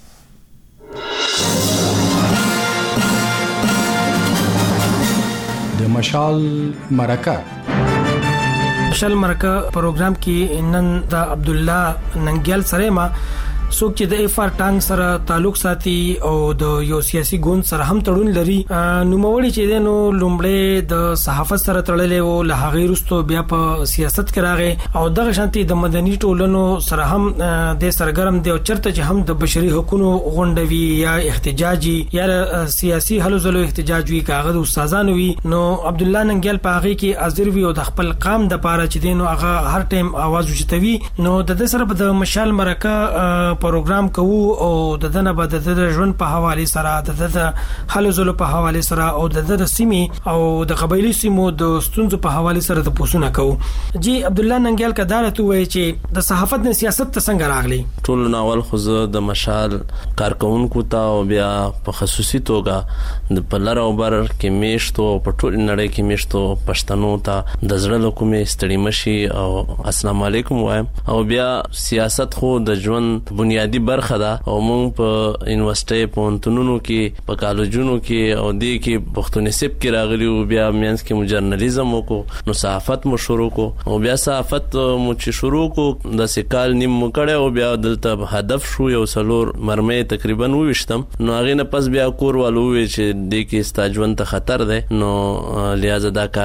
د مشال مرکه مشال مرکه پروګرام کې نن د عبد الله ننګیال سره ما څوک چې د افار ټانګ سره تعلق ساتي او د یو سیاسي ګوند سره هم تړون لري نو موري چې نو لومړی د صحافت سره تړلې او له هغه وروسته بیا په سیاست کې راغی او دغه شانتي د مدني ټولنو سره هم د سرګرم دی او چرته چې هم د بشري حقوقو غونډوي یا احتجاجي یا سیاسي هلو ځلو احتجاج وی کاغذ استادانو وی نو عبد الله ننګیال په هغه کې حاضر وی او د خپل قام د پاره چې دینو هغه هر ټیم आवाज وچتوي نو د سره په مشال مرکه پروګرام کوو او د دنه به د ژوند په حواله سره د حلو زلو په حواله سره او د سیمې او د قبایلی سیمو د ستونزو په حواله سره د پوښتنه کوو. جی عبد الله ننګیال کدارته وایي چې د صحافت نه سیاست ته څنګه راغلی. ټول ناول خو د مشال کارکونکو ته او بیا په خصوصي توګه د پلر او بر کې میشتو په ټول نړۍ کې میشتو پښتنو ته د زړه کومې ستړي مشي او السلام علیکم وایم او بیا سیاست خو د ژوند بنیادی برخه ده او موږ په یونیورسيټي پونتونونو کې په کالجونو کې او د کې پښتونسب کې راغلي او بیا مینس کې جرنالیزم وکړو نو صحافت مو شروع کو او بیا صحافت مو چې شروع کو د سکال نیم کړه او بیا دلته هدف شو یو سلور مرمه تقریبا وښتم نو هغه نه پس بیا کور والو چې د کې استاجون ته خطر ده نو لہذا دا کار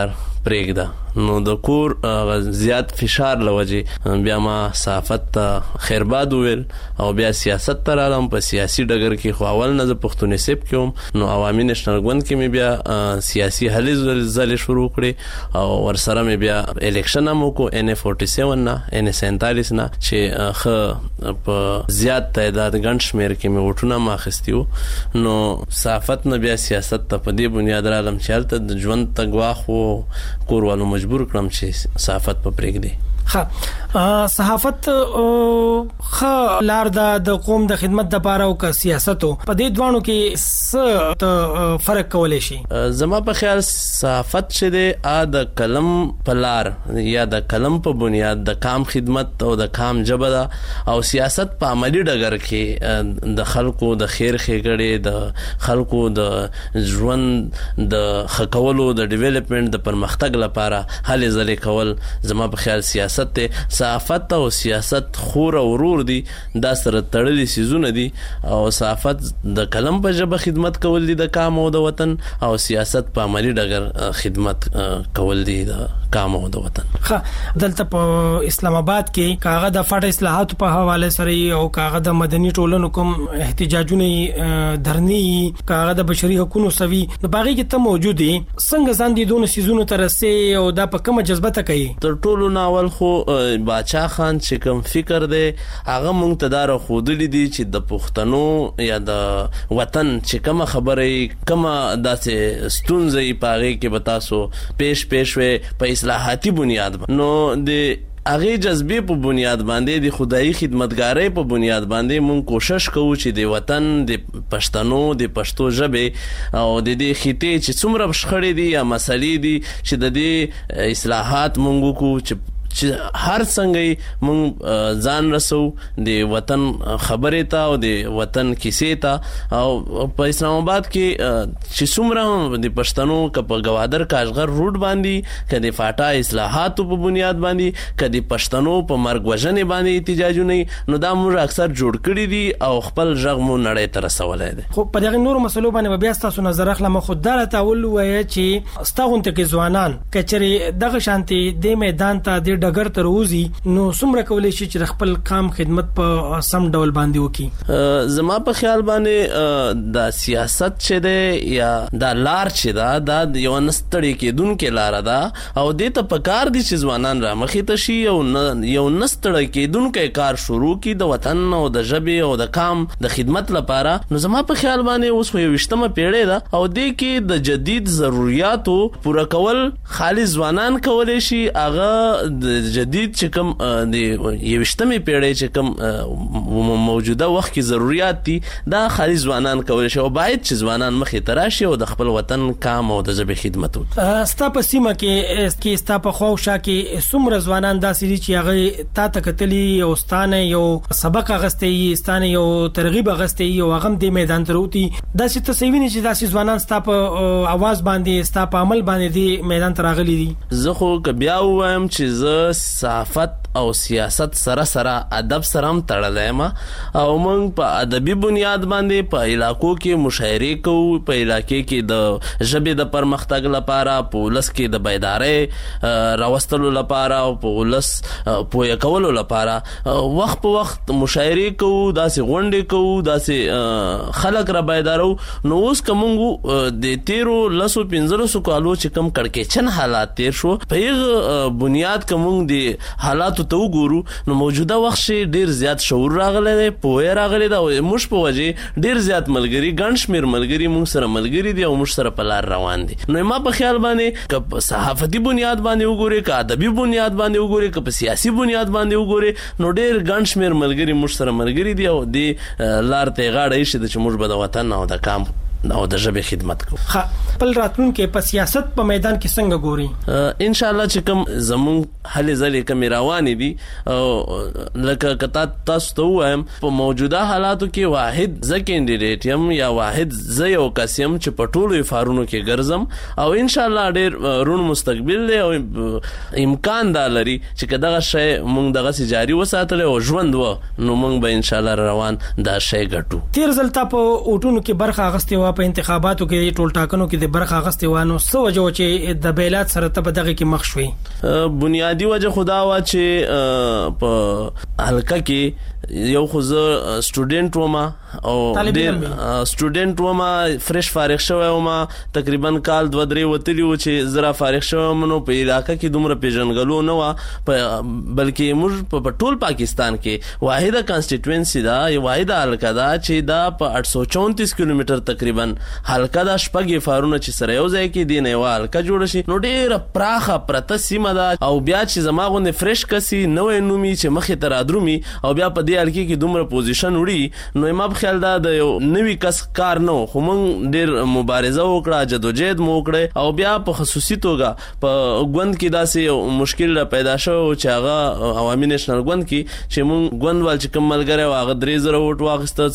پرېږده. نو د کور زیات فشار لوجه بیا ما صحافت ته خیرباد وویل او بیا سیاست ته رالم. په سیاسي ډګر کې خو اول نه زه پښتونیسب کې وم، نو عوامي نېشنل ګوند کې مې بیا سیاسي هلې ځلې شروع کړې او ورسره مې بیا الیکشن هم وکړو N47 نه N47 نه چې ښه په زیات تعداد ګڼ شمېر کې مې ووټونه هم اخیستي وو. نو صحافت نه بیا سیاست ته په دې بنیاد رالم چې هلته د ژوند ته ګواښ و، کور والو مجبور کړم چې صحافت په پرېږدي. صحافت لار د قوم د خدمت لپاره او که سیاستو په دې دوانو کې څه فرق کولای شي؟ زما په خیال صحافت چې د د قلم په لار یا د قلم په بنیاد د کام خدمت او د کام جبه ده او سیاست په عملی ډګر کې د خلکو د خیر ښېګړې، د خلکو د ژوند د ښه کولو، د ډیولپمنٹ د پرمختګ لپاره هلې ځلې کول زما په خیال سیاست ته. صحافت او سیاست خور او ورور دي، دا سره تړلي سيزونه دي او صحافت د قلم په ژبه خدمت کول دي د کام او د وطن، او سیاست په عملی ډګر خدمت کول دي د کام او د وطن. دلته په اسلام آباد کې کاغه د فاټ اصلاحات په حواله سره او کاغه د مدني ټولنو کوم احتجاجونه درنی کاغه د بشري حقوقو سوي نو باغی کې ته موجود دي، څنګه ځان دي دونه سيزونه ترسه او دا په کومه جذبه ته کوي؟ تر ټولو ناول خو باچا خان چې کوم فکر دی هغه مونږ ته دا راښودلی دي چې د پښتنو یا د وطن چې کومه خبرې کومه داسې ستونزې په هغې کې به تاسو پیش وې په اصلاحاتي بنیاد. نو د هغه جذبې په بنیاد باندې د خدایي خدمتګارۍ په بنیاد باندې مونږ کوشش کوو چې د وطن د پښتنو د پښتو ژبې او د دې خطې چې څومره شخړې دي یا مسلې دي چې د دې اصلاحات مونږ وکړو چې هر څنګه مونږ ځان رسو د وطن خبرې ته او د وطن کیسې ته. او په اسلام آباد کې چې څومره د پښتنو که په گوادر کاشغر روډ باندې که د فاټا اصلاحاتو په بنیاد باندې که د پښتنو په مرګ وژنې باندې احتجاجونه، نو دا موږ اکثر جوړ کړي دي او خپل غږ مو نړۍ ته رسولی دی. خو په دغه نورو مسلو باندې بیا ستاسو نظر اخلم. خو دا راته وایي چې ستاسو ته ځوانان کچري دغه شانتي د میدان ته د ډګر ته روزي نو څومره کولای شي چې خپل کام خدمت په سم ډول باندې وکړي؟ زما په خیال باندې د سیاست چې دی یا د لار چې دا د یو نستړی کېدونکې لار ده او دې ته پکار دي چې ځوانان را مخې ته شي او یو نستړی کېدونکی کار شروع کړي د وطن او د ژبې او د کام د خدمت لپاره. نو زما په خیال باندې اوس 21مه پیړۍ ده او دې کې د جدید ضرورتو پوره کول خالي ځوانان کولای شي. هغه د جدید چې کوم د 21مې پیړۍ چې کوم موجوده وخت کې ضرورت دي دا خالي ځوانان کولای شي او باید چې ځوانان مخې ته راشي او د خپل وطن کام او د ژبې خدمت وکړي. ستا په سیمه کې ستا په خواوشا کې څومره ځوانان داسې دي چې هغه تا ته کتلي او ستانه یو سبق اغستې ستانه یو ترغیب اغستې او هغه د میدان ته وروتي داسې تصویر چې داسې ځوانان ستا په आवाज باندې ستا په عمل باندې دی میدان ته راغلي دي؟ زه خو که بیا وایم چې زه صحافت او سیاست سره ادب سره هم تړلی یم او موږ په ادبي بنیاد باندې په علاقو کې مشاعرې کوو، په علاقې کې د ژبې د پرمختګ لپاره، په ولس کې د بیدارۍ راوستلو لپاره او په ولس پوهه کولو لپاره وخت په وخت مشاعرې کوو، داسې غونډې کوو، داسې خلک را بیدارو. نو اوس که موږ د تیرو 15 کالو چې کوم کړکېچن حالات تیر شو په هغه بنیاد که موږ د حالاتو ته وګورو نو موجوده وخت شي ډیر زیات شعور راغلی دی، پوهه راغلی ده او موږ په وجه ډیر زیات ملګري ګڼ شمېر ملګري موږ سره ملګري دي او موږ سره په لار روان دي. نو ما په خیال باندې که په صحافتي بنیاد باندې وګوري، که ادبي بنیاد باندې وګوري، که په سیاسي بنیاد باندې وګوري نو ډیر ګڼ شمېر ملګري موږ سره ملګري دي او د لار ته غاړه ایښې ده چې موږ به د وطن او د کام او د ژبې خدمت کوو. خپل راتلونکي په سیاست په میدان کې څنګه ګوري؟ ان شاء الله چې کوم زمونږ هلې ځلې کومې روانې دي او لکه که تاسو ته ووایم په موجوده حالاتو کې واحد زه کینډیډیټ یم یا واحد زه یو کس یم چې په ټولو افارونو کې ګرځم او ان شاء الله ډېر روڼ مستقبل دی او امکان دا لري چې که دغه شی موږ دغسې جاري وساتلی او ژوند و نو موږ به ان شاء الله روان دا شی ګټو. تېر ځل تا په اوټونو کې برخه اخیستې وه په انتخاباتو کې ټول ټاکنو کې د برخه غستې وانه سو وجو چې د بیلات سره ته بدغه کې مخ شوي. بنیادی وجه خدا وا چې په حلقه کې یو خو زه سټوډنټ وم او ډېر سټوډنټ وم، فرش فارغ شوی وم، تقریبا کال 2-3 وتلی و چې زرا فارغ شوم. نو په علاقې کې دومره پیژنګلو نه و، بلکې موږ په ټول پاکستان کې واحده کانسټیټوئنسي دا یو واحده حلقه دا چې دا په 834 کیلومتر تقریبا حلقه دا شپږ فارونه چې سره یو ځای کې دی نه یو حلقه جوړ شي. نو ډېر پراخه پرته سیمه ده او بیا چې زما غوندې فرش کسي نوې نومي چې مخې ته رادرومي او بیا په دې حلقې کې دومره پوزیشن وړي، نو ما په خیال دا د یو نوي کس کار نه و. خو موږ ډېر مبارزه وکړه، جدوجہد مو وکړه او بیا په خصوصي توګه په ګوند کې داسې یو مشکل پیدا شو چې هغه عوامي نېشنل ګوند کې چې موږ ګوند وال چې کوم ملګری و هغه 3000 ووټ واخیسته،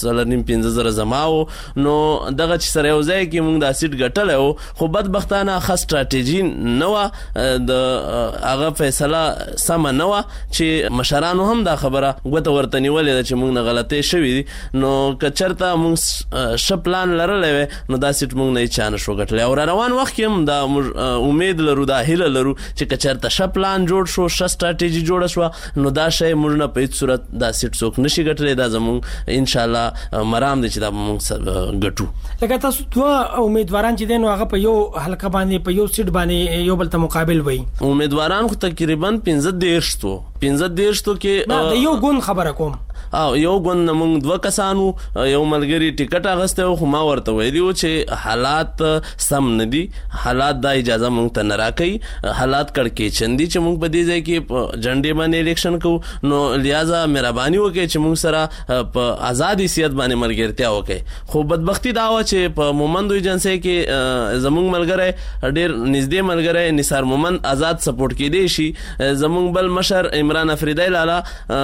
4.5 زما و. نو دغه چې سره یو ځای کې موږ دا سیټ ګټلی و، خو بدبختانه ښه سټراټیجي نه وه، د هغه فیصله سمه نه وه چې مشرانو هم دا خبره ګوته ورته نیولې ده چې موږ نه غلطۍ شوي دي. نو که چېرته موږ ښه پلان لرلی وی نو دا سیټ موږ نه چا نشو ګټلی. او را روان وخت کې هم دا موږ امید لرو، دا هیله لرو چې که چېرته ښه پلان جوړ شو، ښه سټراټیجي جوړه شوه، نو دا شی موږ نه په هېڅ صورت دا سیټ څوک نشي ګټلی. دا زموږ انشاءالله مرام دی چې دا به موږ ګټو. لکه تاسو دوه امیدواران چې دی نو هغه په یو حلقه باندې په یو سیټ باندې یو بل ته مقابل وي. امیدواران خو تقریبا 15 تو 15 تو کې د یو ګوند خبره کوم. یو ګوند نه موږ 2 کسانو، یو ملګری ټیکټ اغسته خو ما ورته ویلی و چې حالات سم نه دي، حالات دا اجازه موږ ته نه راکوي، حالات کړکېچن دي چې موږ په دې ځای کې په جنډې باندې الیکشن کوو. نو لہذا مهرباني وکړئ چې موږ سره په آزاد حیثیت باندې ملګرتیا وکړئ. خو بدبختی دا و چې په مومند ایجنسی کې زموږ ملګری ډېر نږدې ملګری نثار مومند آزاد سپورټ کېدی شي، زموږ بل مشر عمران افریدی لالا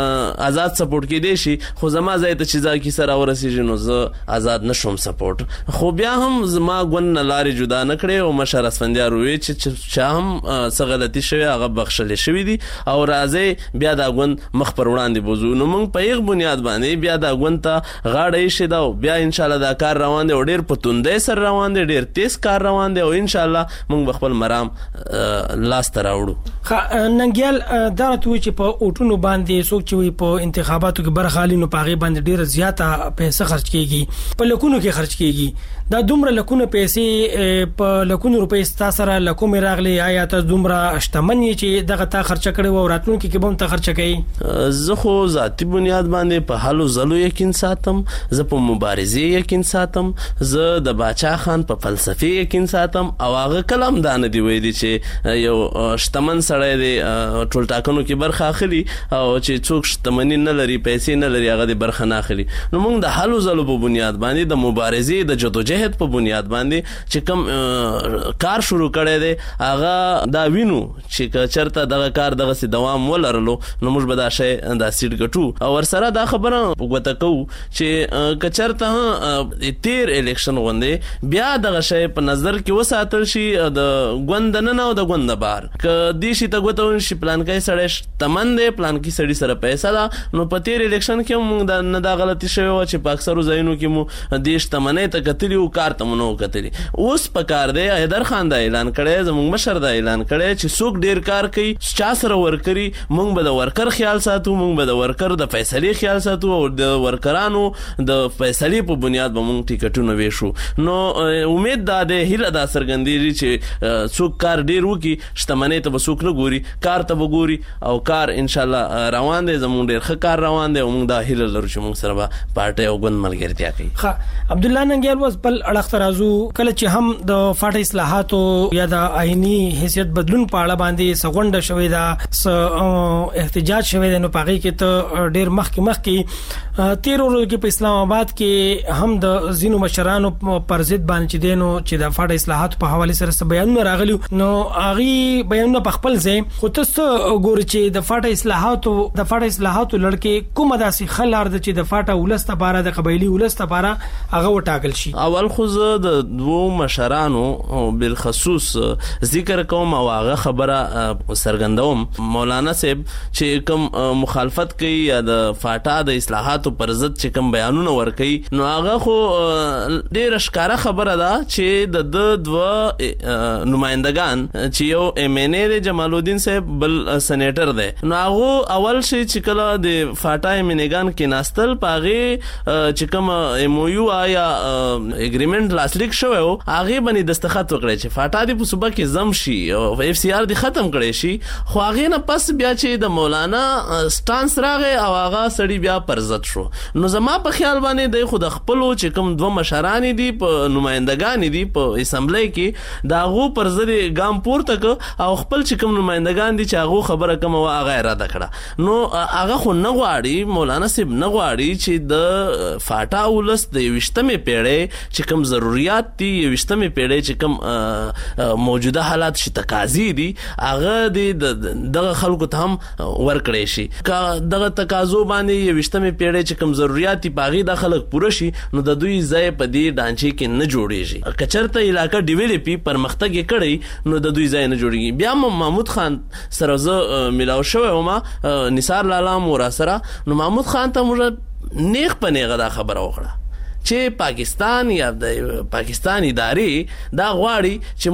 آزاد سپورټ کېدی شي، خو زما ځای ته چې ځکه سره ورسېږي نو زه آزاد نشم سپورټ. خو بیا هم زما ګوند نه لارې جدا نه کړې او مشر اسفندیار وویل چې چا هم څه غلطي شوې هغه بخښلې شوي دي او راځئ بیا دا ګوند مخ پر وړاندې بوځو. نو موږ په یغ بنیاد باندې بیا دا ګوند ته غاړه ایښې ده او بیا انشاءالله دا کار روان دی او ډېر په توندۍ سره روان دی، ډېر تیز کار روان دی او انشاءالله موږ به خپل مرام لاس ته راوړو. ننګیال دا راته وایي چې په اوټونو باندې څوک چې وي په انتخاباتو کې برخه اخلي نو پاغي باندې ډیره زیاته پیسې خرج کیږي، په لکونو کې خرج کیږي. دا دومره لکونه پیسې په لکونو روپۍ ستا سره لکوم راغلي، آیا ته دومره شتمن یې چې دغه تا خرچه کړې و او راتلونکي کې به هم ته خرچه کوي؟ زه خو ذاتي بنیاد باندې په حلو زلو یقین ساتم، زه په مبارزې یقین ساتم، زه د باچا خان په فلسفي یقین ساتم او هغه کلام دا نه دی ویلي چې یو شتمن سړی دی ټول ټاکنو کې برخه اخلي او چې څوک شتمني نه لري، پیسې نه لري، هغه د برخه نه اخلي. نو موږ د حلو زلو په بنیاد باندې د مبارزې د جدوجہد په بنیاد باندې چې کوم کار شروع کړی دی هغه دا وینو چې چرته دغه کار دغه سي دوام ولرلو نو موږ به دا شی دا سیټ ګټو او ورسره دا خبره وګته کو چې کچرته تیر الیکشن غوندې بیا دغه شی په نظر کې وساتل شي د ګوند نه او د ګوند بار ک دې شي ته ګوتون شي پلان کې سړی تمن دی، پلان کې سړی سره پیسې ده. نو په تیر الیکشن کې موږ نه دا غلطي شوی و چې په اکثرو ځایونو کې مو دیش تمنې ته کتلی او کار ته مونږ کتلی. اوس په کار دی حیدر خان دا اعلان کړی، زموږ مشر دا اعلان کړی چې څوک ډیر کار کوي چا سره ورکري، موږ به د ورکر خیال ساتو، موږ به د ورکر د فیصلې خیال ساتو او د ورکرانو د فیصلې په بنیاد به موږ ټیکټونه ویشو. نو امید دا ده هیله دا څرګندېږي چې څوک کار ډیر وکي، شتمنۍ ته به څوک نه ګوري، کار ته به ګوري او کار ان شاء الله روان دی، زموږ ډیر ښه کار روان دی او موږ دا هیله لرو چې موږ سره به پارټي او ګوند ملګرتیا کوي. ښه عبد الله ننګیال وس بل اړخ ته راځو، کله چې هم د فاټ اصلاحاتو یا د آئینی حیثیت بدلون په اړه باندې سغونډه شوې ده، احتجاج شوې ده، نو پاغي کې ته ډیر مخکې 13 ورځې کې په اسلام آباد کې هم د زینو مشرانو پر ضد باندې چې دینو چې د فاټ اصلاحاتو په حواله سره بیانونه راغلي، نو اغي بیانونه په خپل ځای خو تاسو ګورئ چې د فاټ اصلاحاتو لړکې کومه داسې خلار د چې د فاټا ولست لپاره د قبایلی ولست لپاره هغه وټاکل شي. اول خو زه د دوو مشرانو بالخصوص ذکر کوم او هغه خبره سرګندوم مولانا صاحب چې کوم مخالفت کوي یا د فاټا د اصلاحاتو پر ضد چې کوم بیانونه ورکوي نو هغه خو ډېر ښکاره خبره ده چې د دوه نمائندگان چې یو MNA دی جمال الدین صاحب بل سېنیټر دی نو هغه اول شي چې کله د فاټا MNAګان کې ناستل پاغه چې کوم MOU یا اګریمنت لاسلیک شوی او هغه باندې دستخط وکړي چې فاټا د صوبه کې زم شي او FCR دی ختم کړي شي خو هغه نه پس بیا چې د مولانا سټانس راغی او هغه سړی بیا پرزت شو. نو زما په خیال باندې د خود خپل چې کوم دوه مشران دي په نمائندگان دي په اسمبلی کې دا غو پرزت ګام پورته او خپل چې کوم نمائندگان دي چې هغه خبره کوم او هغه اراده کړه نو هغه خو نه غواړي مولانا صاحب نه غواړي چې د فاټا ولس د 20مې پیړۍ چې کوم ضرورت دي 20مې پیړۍ چې کوم موجوده حالات شي تقاضي دي هغه دغه خلکو ته هم ورکړي شي دغه تقاضو باندې 20مې پیړۍ چې کوم ضرورت دي باغی د خلک پوره شي نو د دوی ځای په دې ډانچې کې نه جوړیږي کچرته علاقہ ډیولپي پرمختګ کړي نو د دوی ځای نه جوړیږي. بیا محمود خان سره زه ملاو شوی او ما نثار لالا مورا سره نو محمود خان ته موږ نیغ په نیغه دا خبره وکړه چې پاکستان یا د پاکستان ادارې دا غواړي چې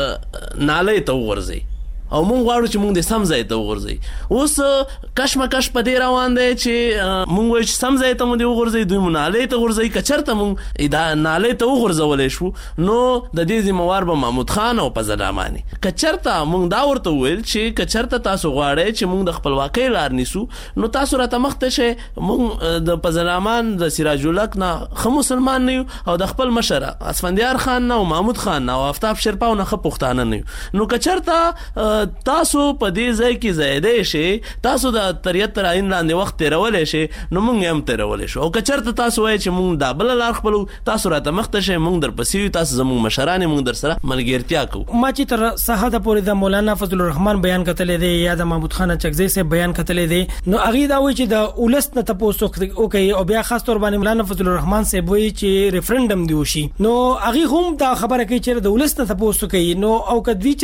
موږ نالې ته ورځي او مونږ غواړو چې مونږ د سم ځای ته وغورځي. اوس کشمکش په دې روان دی چې مونږ وایو چې سم ځای ته مونږ وغورځي دوی مونږ نالې ته ورځي کچرته مونږ دا نالې ته وغورځولې شو نو د دې ذمہوار به محمود خان او پزلامانی کچرته مونږ دا ورته ویل چې کچرته تاسو غواړئ چې مونږ د خپلواکۍ لار نیسو نو تاسو راته مخته شئ مونږ د پزلامان د سراج الحق نه خو مسلمان نه یو او د خپل مشر اسفندیار خان نه او محمود خان نه او آفتاب شرپاو نه خو پښتانه نه یو نو کچرته تاسو په دې ځای کې زیاده شي تاسو د 73 آئین لاندې وخت تیرولې شي نو مونږ هم تیرولې شو او کچرته تاسو وایي چې مونږ د بل لار خپلو تاسو راته مخته شي مونږ در پسې تاسو زموږ مشران مونږ در سره ملګرتیا کوو. ما چې تر صحه پورې د مولانا فضل الرحمن بیان کتلې دی یا د محمود خان چکزی سے بیان کتلې دی نو هغه دا وایي چې د ولست نه تاسو کوي او بیا خاص تور باندې مولانا فضل الرحمن سے وایي چې ریفرندم دی وشي نو هغه هم دا خبره کوي چې د ولست نه تاسو کوي نو او کدوی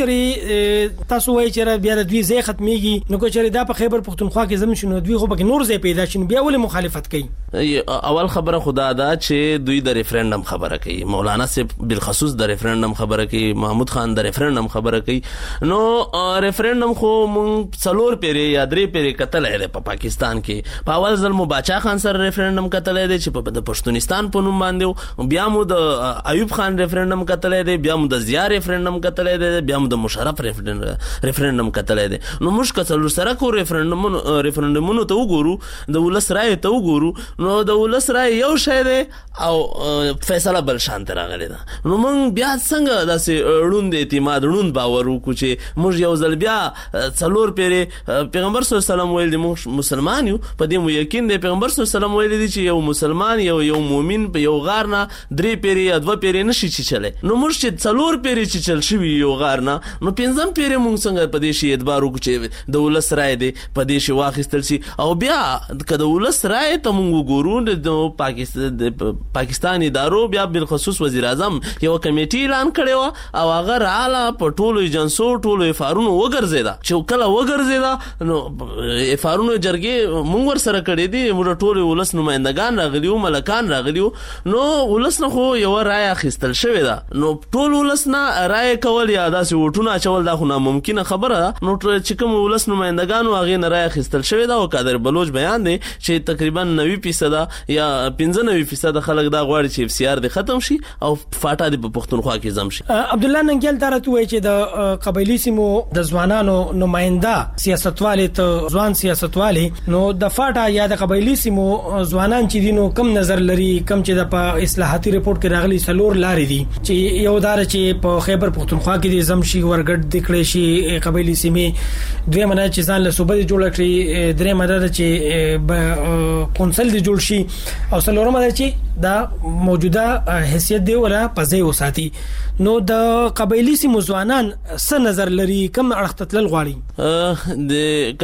چې تاسو وایي چې بیا د دوی ځای ختميږي نو کوچري دا په خیبر پختونخوا کې زم شنو دوی خو به نور ځای پیدا شین بیا ولې مخالفت کوي. اول خبره خدا دا چې دوی د ریفرندم خبره کوي مولانا صاحب بالخصوص د ریفرندم خبره کوي محمود خان د ریفرندم خبره کوي نو ریفرندم خو مونږ څلور پیری یا درې پیری کتلې ده په پاکستان کې په اول ځل مو باچا خان سره ریفرندم کتلې ده چې په د پښتونستان په نوم باندې بیا مو د ایوب خان ریفرندم کتلې ده بیا مو د ضیاء ریفرندم کتلې ده بیا مو د مشرف ریفرندم کتلې ده نو موږ کڅلور سره کو ریفرندمونو ته وګورو د ولس رائے ته وګورو نو د ولس رائے یو شی ده او فیصله بل شان تر غلې ده نو موږ بیا څنګه داسې ړوند اعتماد ړوند باور وکړو چې موږ یو ځل بیا څلور پیری پیغمبر صلی الله علیه وسلم ویل دي موږ مسلمان یو په دې مو یقین دی پیغمبر صلی الله علیه وسلم ویل دي چې یو مسلمان یو مؤمن په یو غار نه درې پیری یا دوه پیری نشي چلې نو موږ چې څلور پیری چل شوی یو غار نه نو پنځم پیری موږ څنګه په دې شی اعتبار وکړو چې د ولس رائے دی په دې شی واخیستل شي او بیا کله ولس رائے ته موږ ګورو د پاکستان ادارو بیا بالخصوص وزیر اعظم یو کمیټي اعلان کړو او هغه رااله په ټولو ایجنسو ټولو افارونو وګرځیدا چې کله وګرځیدا نو افارونو جرګې موږ ور سره کړې دي موږ ټولو ولس نمائندگان راغلیو ملکان راغلیو نو ولس نه خو یو رائے اخیستل شوی دا نو ټول ولس نه رائے کول یا داسې وټونه چول دا خو ناممکنه خبره نو چې کوم ولس نمائندگانو هغه نه رائے اخیستل شوی دا او قادر بلوچ بیان دی چې تقریبا 90% یا 95% خلک دا غواړي چې FCR د ختم شي او فاټا د پښتونخوا کې زم شي. عبد الله ننګیل ترته وایي چې د قبایلی سیمو د ځوانانو نماینده سیاستوالي ته ځوان سیاستوالي نو د فاټا یا د قبایلی سیمو ځوانان چې دینو کم نظر لري کم چې د اصلاحاتي ریپورت کې راغلي سلور لارې دي چې یو دار چې په خیبر پښتونخوا کې د زم شي ورګډ دکړې شي درې قبایلی سیمې دوی منه چې ځان له صوبې جوړ کړي درې مدار چې کونسل دی جوړ شي او څلورم دا چې دا موجوده حیثیت دی ولا پځای وساتي نو د قبایلی سیمو ځوانان څه نظر لري کوم اړخ ته تلل غواړي د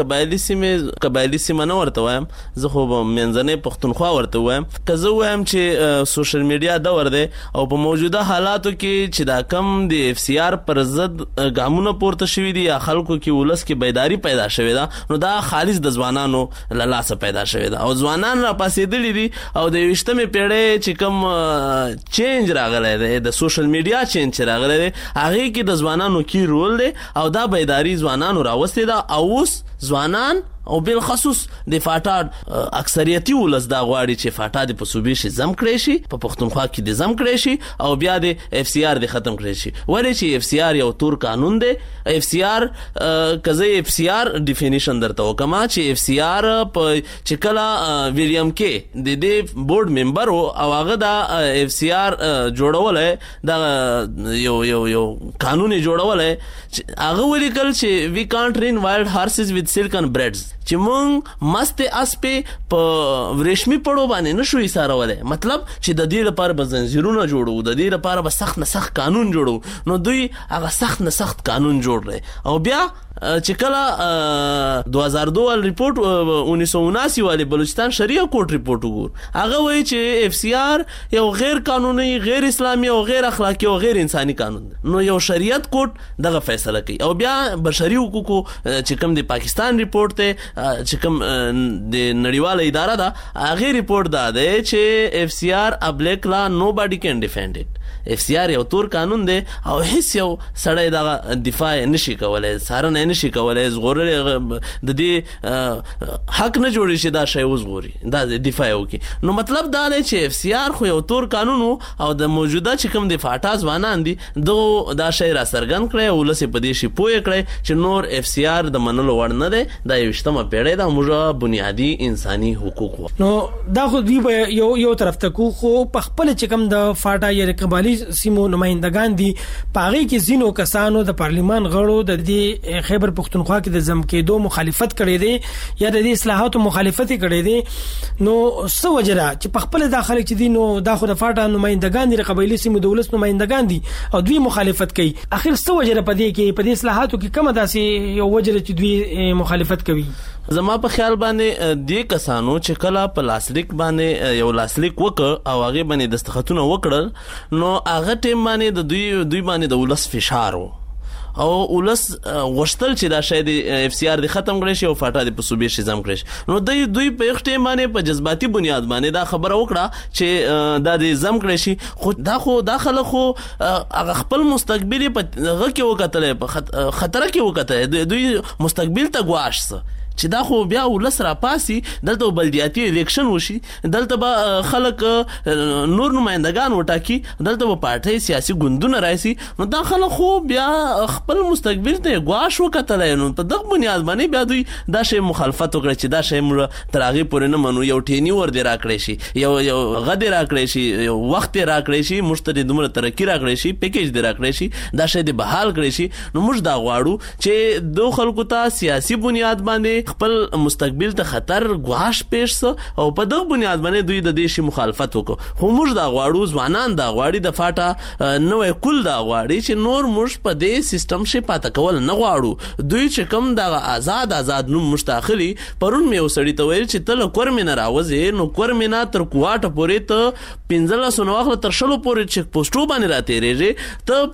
قبایلی سیمه نه ورته وایم زه خو منځنۍ پښتونخوا ورته وایم که زه وایم چې سوشل میډیا دور دی او په موجوده حالاتو کې چې دا کم د اف سی آر پر ضد ګامونه پورته شوي دي یا خلکو کې ولس کې بیداری پیدا شوې ده نو دا خالص د ځوانانو له لاسه پیدا شوې ده او ځوانان را پاسېدلي دي او د 20مې پیړۍ چې کوم چینج راغلی دی د سوشل میډیا چینج راغلی دی هغه کې د ځوانانو کې رول دی او دا بیداری ځوانانو راوستې ده او اوس ځوانان او بالخصوص د فاټا اکثریتي ولس دا غواړي چې فاټا د پسوبې شي زم کړي شي په پښتونخوا کې د زم کړي شي او بیا د اف سی آر د ختم کړي شي ولې چې اف سی آر یو تور قانون دی اف سی آر کزه اف سی آر ډیفینیشن درته وکما چې اف سی آر په چې کله ویلیام کې د دې بورډ ممبر او هغه دا اف سی آر جوړولای دا یو قانون جوړولای هغه ولیکل چې وی کانټ رین وایلډ هارسز وذ سلکن بریډز چې مونږ مست اسپې په ورېشمي پړو باندې نشو ایثارولای مطلب چې د دې لپاره به زنجیرونه جوړو د دې لپاره به سخت نه سخت قانون جوړو نو دوی هغه سخت نه سخت قانون جوړ لري او بیا چې کله 2002 ریپورت 1979 والی بلوچستان شریعه کورټ ریپورت وګور هغه وایي چې اف سی آر یو غیر قانوني غیر اسلامي او غیر اخلاقی او غیر انساني قانون نو یو شریعت کورټ دغه فیصله کوي او بیا بشري حقوقو چې کوم د پاکستان ریپورت ته چې کوم د نړیواله اداره ده هغه ریپورت ده چې اف سی آر ابلیک لا نوبادي کین ډیفند اټ اف سی آر یو تور قانون دی او هیڅ یو سړی دغه دفاع نشي کولای سارنه نشي کولای زغورل د دې حق نه جوړی شي دا شی وزغوري دا دفاع وکي نو مطلب دا دی چې اف سی آر خو یو تور قانون او د موجوده چې کوم د فاټا ځوانان دي دا شی را سرګن کړي او لسه په دې شی پوي کړي چې نور اف سی آر د منلو وړ نه دی دا 20مه پیړۍ د موږ بنیادی انساني حقوق نو دا خو دی یو طرف ته خو په خپل چې کوم د فاټا یا قبایلی سیمو نمائندگان دي پاغي کې زینو کسانو د پارلیمان غړو د دې خیبر پختونخوا کې د زم کېدو مخالفت کړي دي یا د دې اصلاحاتو مخالفت کړي دي نو څه وجره چې په خپل داخله چې دي نو دا خو د فاټا نمائندگان دي قبایلی سیمو دولت نمائندگان دي او دوی مخالفت کوي اخر څه وجره پدې کې په دې اصلاحاتو کې کومه داسې یو وجره چې دوی مخالفت کوي زما په خیال باندې د کسانو چې کله په لاسلیک باندې یو لاسلیک وکړ او هغه باندې دستخطونه وکړل نو هغه ټیم باندې د دوی باندې د ولس فشار او ولس وشتل چې دا شاید اف سی آر د ختم کړي شي او فاټا د پسوبې شي زم کړي نو دوی په یو ټیم باندې په جذباتي بنیاد باندې دا خبره وکړه چې دا د زم کړي شي خو داخله خو هغه خپل مستقبل په هغه کې وکتل په خطر کې وکتل دوی مستقبل ته ګواښ چې دا خو بیا ولس را پاسي دلته بلدیاتي الیکشن وشي دلته به خلک نور نمائندگان وټاکي دلته به پارټي سیاسي ګوندونه راشي نو دا خلک خو بیا خپل مستقبل ته ګواښ وکتلای نو په دغه بنیاد باندې بیا دوی دا شی مخالفت وکړي چې دا شی موږ تر هغه پورې نه منو یو ټینی ور دی راکړي شي یو غد راکړي شي یو وخت راکړي شي مشتري دومره ترقی راکړي شي پیکیج دی راکړي شي دا شی دی بحال کړي شي نو موږ دا غواړو چې دوه خلکو ته سیاسي بنیاد باندې خپل مستقبل ته خطر ګواښ پیښ سو او په دغه بنیاد باندې دوی د دې شی مخالفت وکړو خو موږ دا غواړو ځوانان دا غواړي د فاټا نوې کول دا غواړي چې نور موږ په دې سیستم شي پاتې کول نه غواړو دوی چې کوم د آزاد نو مستاخلي پرون مې وسړی ته ویل چې تل کورمنه راوځي نو کورمنه تر کوټه پورې ته 15 نوخله تر شلو پورې چک پوسټو باندې راتېریږي ته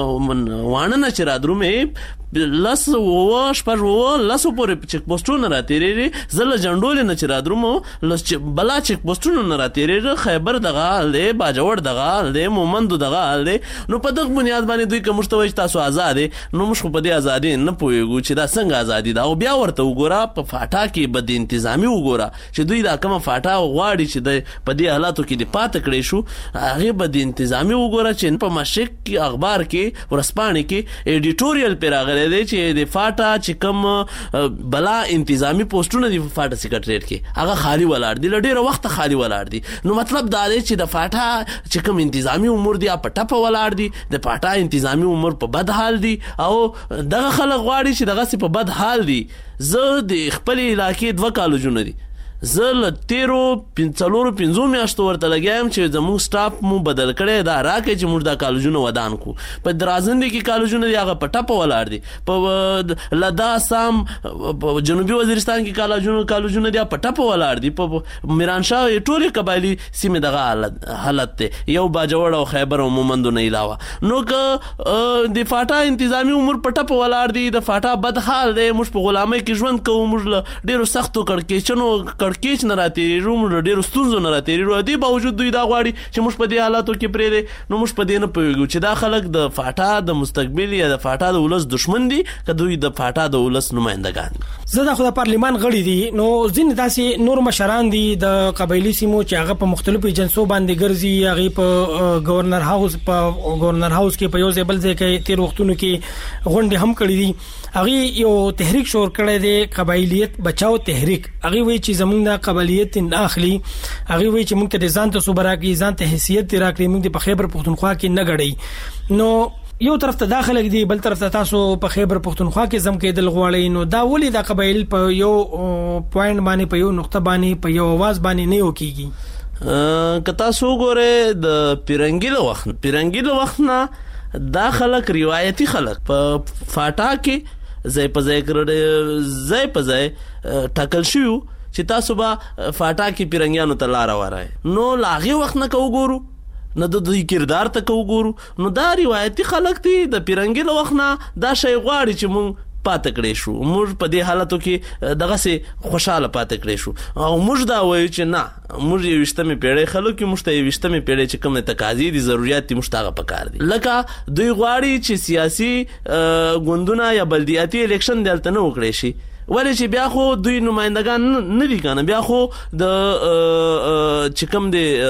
په وانه چې را درومې لس و شپږ و لاسو پورې چک پوسټونه راتېریږي زله جنډول نه چې را درومو لس بلا چک پوسټونه نه راتېریږي خیبر دغه له باجوړ دغه له مومند دغه له نو په دغه بنیاد باندې دوی کوم مشتوي تاسو آزاد نو موږ په دې ازادي نه پوهیږو چې دا څنګه ازادي دا او بیا ورته وګوره په فاټا کې بد انتظامی وګوره چې دوی دا کومه فاټا غواړي چې د په دې حالاتو کې د پاتې کړي شو هغه بد انتظامی وګوره چې په مشرق کې اخبار کې ورسپانې کې ایډیټوریال پیراغله کړی دی چې د فاټا چې کوم بلا انتظامی پوسټونه دی فاټا سیکریټریټ کې هغه خالی ولاړ دي ډېر وخت خالی ولاړ دي نو مطلب دا دی چې د فاټا چې کوم انتظامی امور دی په ټپه ولاړ دي د فاټا انتظامی امور په بد حال دي او دغه خلک غواړي چې دغه په بد حال دي زه د خپل علاقې 2 کالجونه دي زه له 13 میاشتو ورته لګیایم چې زموږ سټاف مو بدل کړی دا راکې چې موږ دا کالجونه ودان کو په درازندې کې کالجونه دی هغه په ټپه ولاړ دي په لدا سام په جنوبي وزیرستان کې کالجونه دی په ټپه ولاړ دي په میرانشاه ټولې قبایلی سیمې دغه حالت دی یو باجوړ او خیبر او مومندو نه علاوه نو که د فاټا انتظامی امور په ټپه ولاړ دي د فاټا بد حال دی موږ په غلامۍ کې ژوند کوو موږ ډېرو سختو کړکېچنو کیچ نه راتېرېږو موږ ډېرو ستونزو نه راتېرېږو دې باوجود دوی دا غواړي چې موږ په دې حالاتو کې پرېږدي نو موږ په دې نه پوهېږو چې دا خلک د فاټا د مستقبل یا د فاټا د ولس دشمن دي که دوی د فاټا د ولس نمایندګان دي زه د خو د پارلیمان غړي دي نو ځینې داسې نور مشران دي د قبایلي سیمو چې هغه په مختلفو ایجنسیو باندې ګرځي هغې په گورنر هاوس کې په یو ځای بل ځای کې تېر وختونو کې غونډې هم کړي دي هغې یو تحریک شروع کړی دی قبایلیت بچاو تحریک هغې وایي چې زموږ د قبایلیت نه اخلي هغې وایي چې موږ ته د ځان ته صوبه راکړي ځان ته حیثیت دې راکړي موږ د په خیبر پښتونخوا کې نه ګډئ نو یو طرف ته داخله دي بل طرف ته تاسو په خیبر پښتونخوا کې زم کېدل غواړئ نو دا ولې د قبایل په یو پوینټ باندې په یو نقطه باندې په یو आवाज باندې نه وکیږي که تاسو ګورئ د پیرنګي وخت نه دا خلک روایتي خلک په فاټا کې ځای په ځای ټاکل شوي چې تاسو به فاټا کې پیرنګیانو ته لاره وارئ نو له هغې وخت نه که وګورو نه د دوی کردار ته که وګورو نو دا روایتي خلک دي د پیرنګي له وخت نه دا شی غواړي چې موږ پاتې کړی شو موږ په دې حالتو کې دغسې خوشحاله پاتې کړی شو او موږ دا وایو چې نه موږ 21مې پیړۍ خلک یو موږ ته 21مې پیړۍ چې کوم تقاضې دي ضرورت دي موږ ته هغه پکار دي لکه دوی غواړي چې سیاسي ګوندونه یا بلدیاتي الیکشن دلته نه وکړی شي ولې چې بیا خو دوی نمایندگان نه دي کنه بیا خو د چې کوم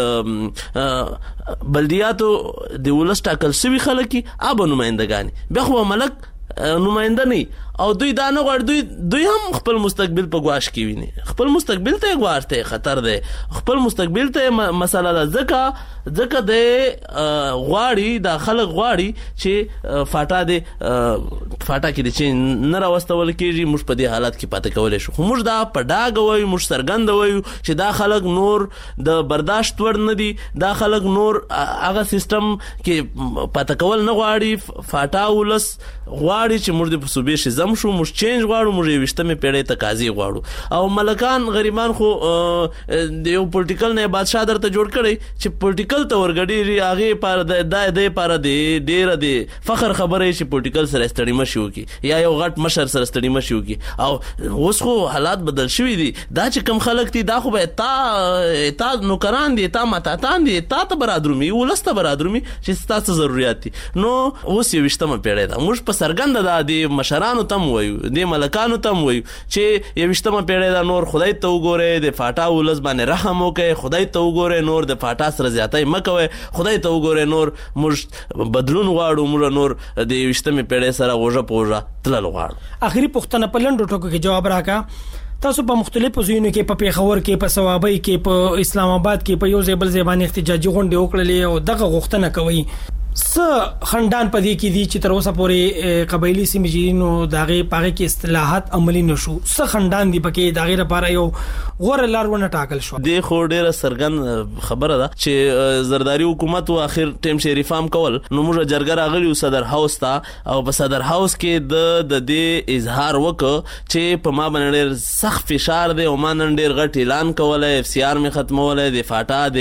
د بلدیاتو د ولس ټاکل شوي خلک ابه نمایندگان بیا خو ملک نماینده نه او دوی دا نه غواړي دوی هم خپل مستقبل په ګواښ کې ویني خپل مستقبل ته ګواښ ته خطر دی خپل مستقبل ته مسله ده ځکه د غواړي د خلک غواړي چې فاټا کې د چې نه راوستول کېږي موږ په دې حالت کې پاتې کولی شو خو موږ دا په ډاګه وایو موږ څرګنده وایو چې دا خلک نور د برداشت وړ نه دي دا خلک نور هغه سیستم کې پاتې کول نه غواړي فاټا ولس غواړي چې موږ د صوبې شي زم شو موږ چینج غواړو موږ 21مې پیړۍ تقاضې غواړو او ملکان غریبان خو د یو پولیټیکل نه بادشاه درته جوړ کړي چې پولیټیکل ته ورګډي هغه پر د پر د ډیر د فخر خبره چې پولیټیکل سره ستړي مشي وکي یا یو غټ مشر سره ستړي مشي وکي او اوس خو حالات بدل شوي دي دا چې کم خلک دي دا خو به تا نوکران دي تا ماتاتان دي تا ته برادرومي ولسته برادرومي چې تاسو ضرورت دي نو اوس 21مې پیړۍ ده موږ په سرګند ده د مشرانو تم وایو د ملکانو تم وایو چې 21مې پیړۍ ده نور خدای ته وګورئ د فاټا ولس باندې رحم وکړئ خدای ته وګورئ نور د فاټا سره زیاتی مه کوئ خدای ته وګورئ نور موږ بدلون غواړو موږ نور د 21مې پیړۍ سره غوږه په غوږه تلل غواړو اخري پوښتنه په لنډو ټکو کې جواب راکړه تاسو په مختلفو ځایونو کې په پیښور کې په ثوابۍ کې په اسلام آباد کې په یو ځای بل ځای باندې احتجاجي غونډې وکړلې او دغه غوښتنه کوي خندان پدې کې دي چې تر اوسه پورې قبایلی سیمې جینو داغه پاغه کې اصلاحات عملی نشو خندان دي پکې داغه لپاره یو غوړ لارونه ټاکل شو د خو ډیره سرګن خبره ده چې زرداری حکومت او اخر ټیم شي ریفارم کول نو موږ جرګه راغلی صدر هاوس ته او په صدر هاوس کې د دې اظهار وکړ چې په ما باندې ډیر سخت فشار دی او ما نن ډیر غټ اعلان کولای اف سی آر می ختمولای د فاټا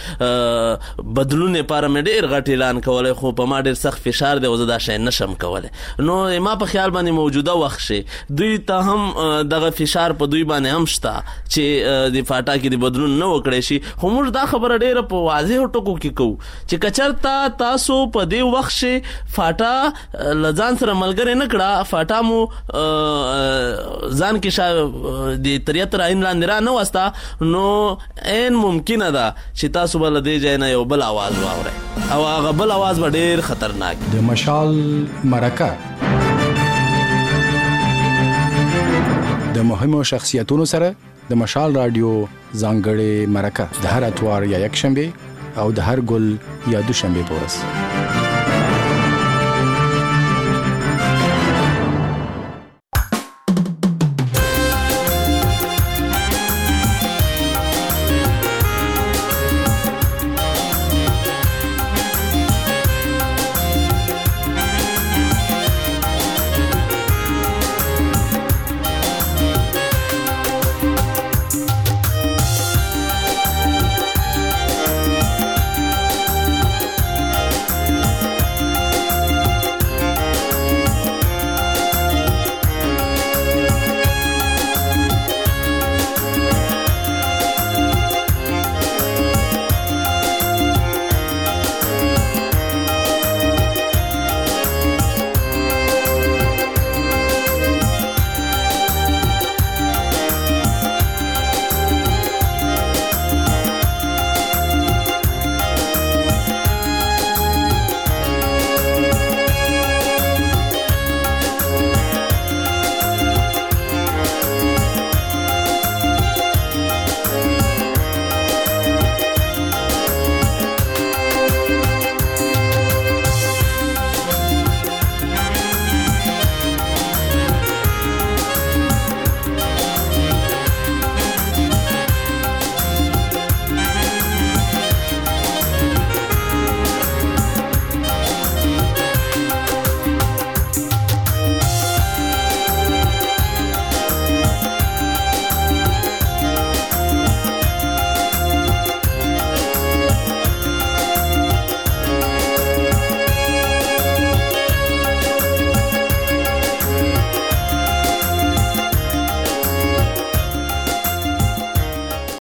د بدلون لپاره مې ډیر غټ اعلان کولای خو په ما ډیر سخت فشار دی او زه دا شی نشم کولای نو ما په خیال باندې موجوده وخت شي دوی ته هم دغه فشار په دوی باندې هم شته چې د فاټا کې د بدلون نه وکړي شي خو موږ دا خبره ډیره په واضح ټکو کې کوو چې کچرتا تاسو په دې وخت شي فاټا لزان سره ملګری نه کړه فاټا مو ځان کې د 73 عین لاندې را نه وستا نو ان ممکنه ده چې تاسو بل دې ځای نه یو بل आवाज واورئ او هغه بل आवाज ډیر خطرناک د مشال مرکه د مهمو شخصیتونو سره د مشال رادیو ځانګړي مرکه د هر اتوار یا یک شنبه او د هر ګل یا دوشنبه پورس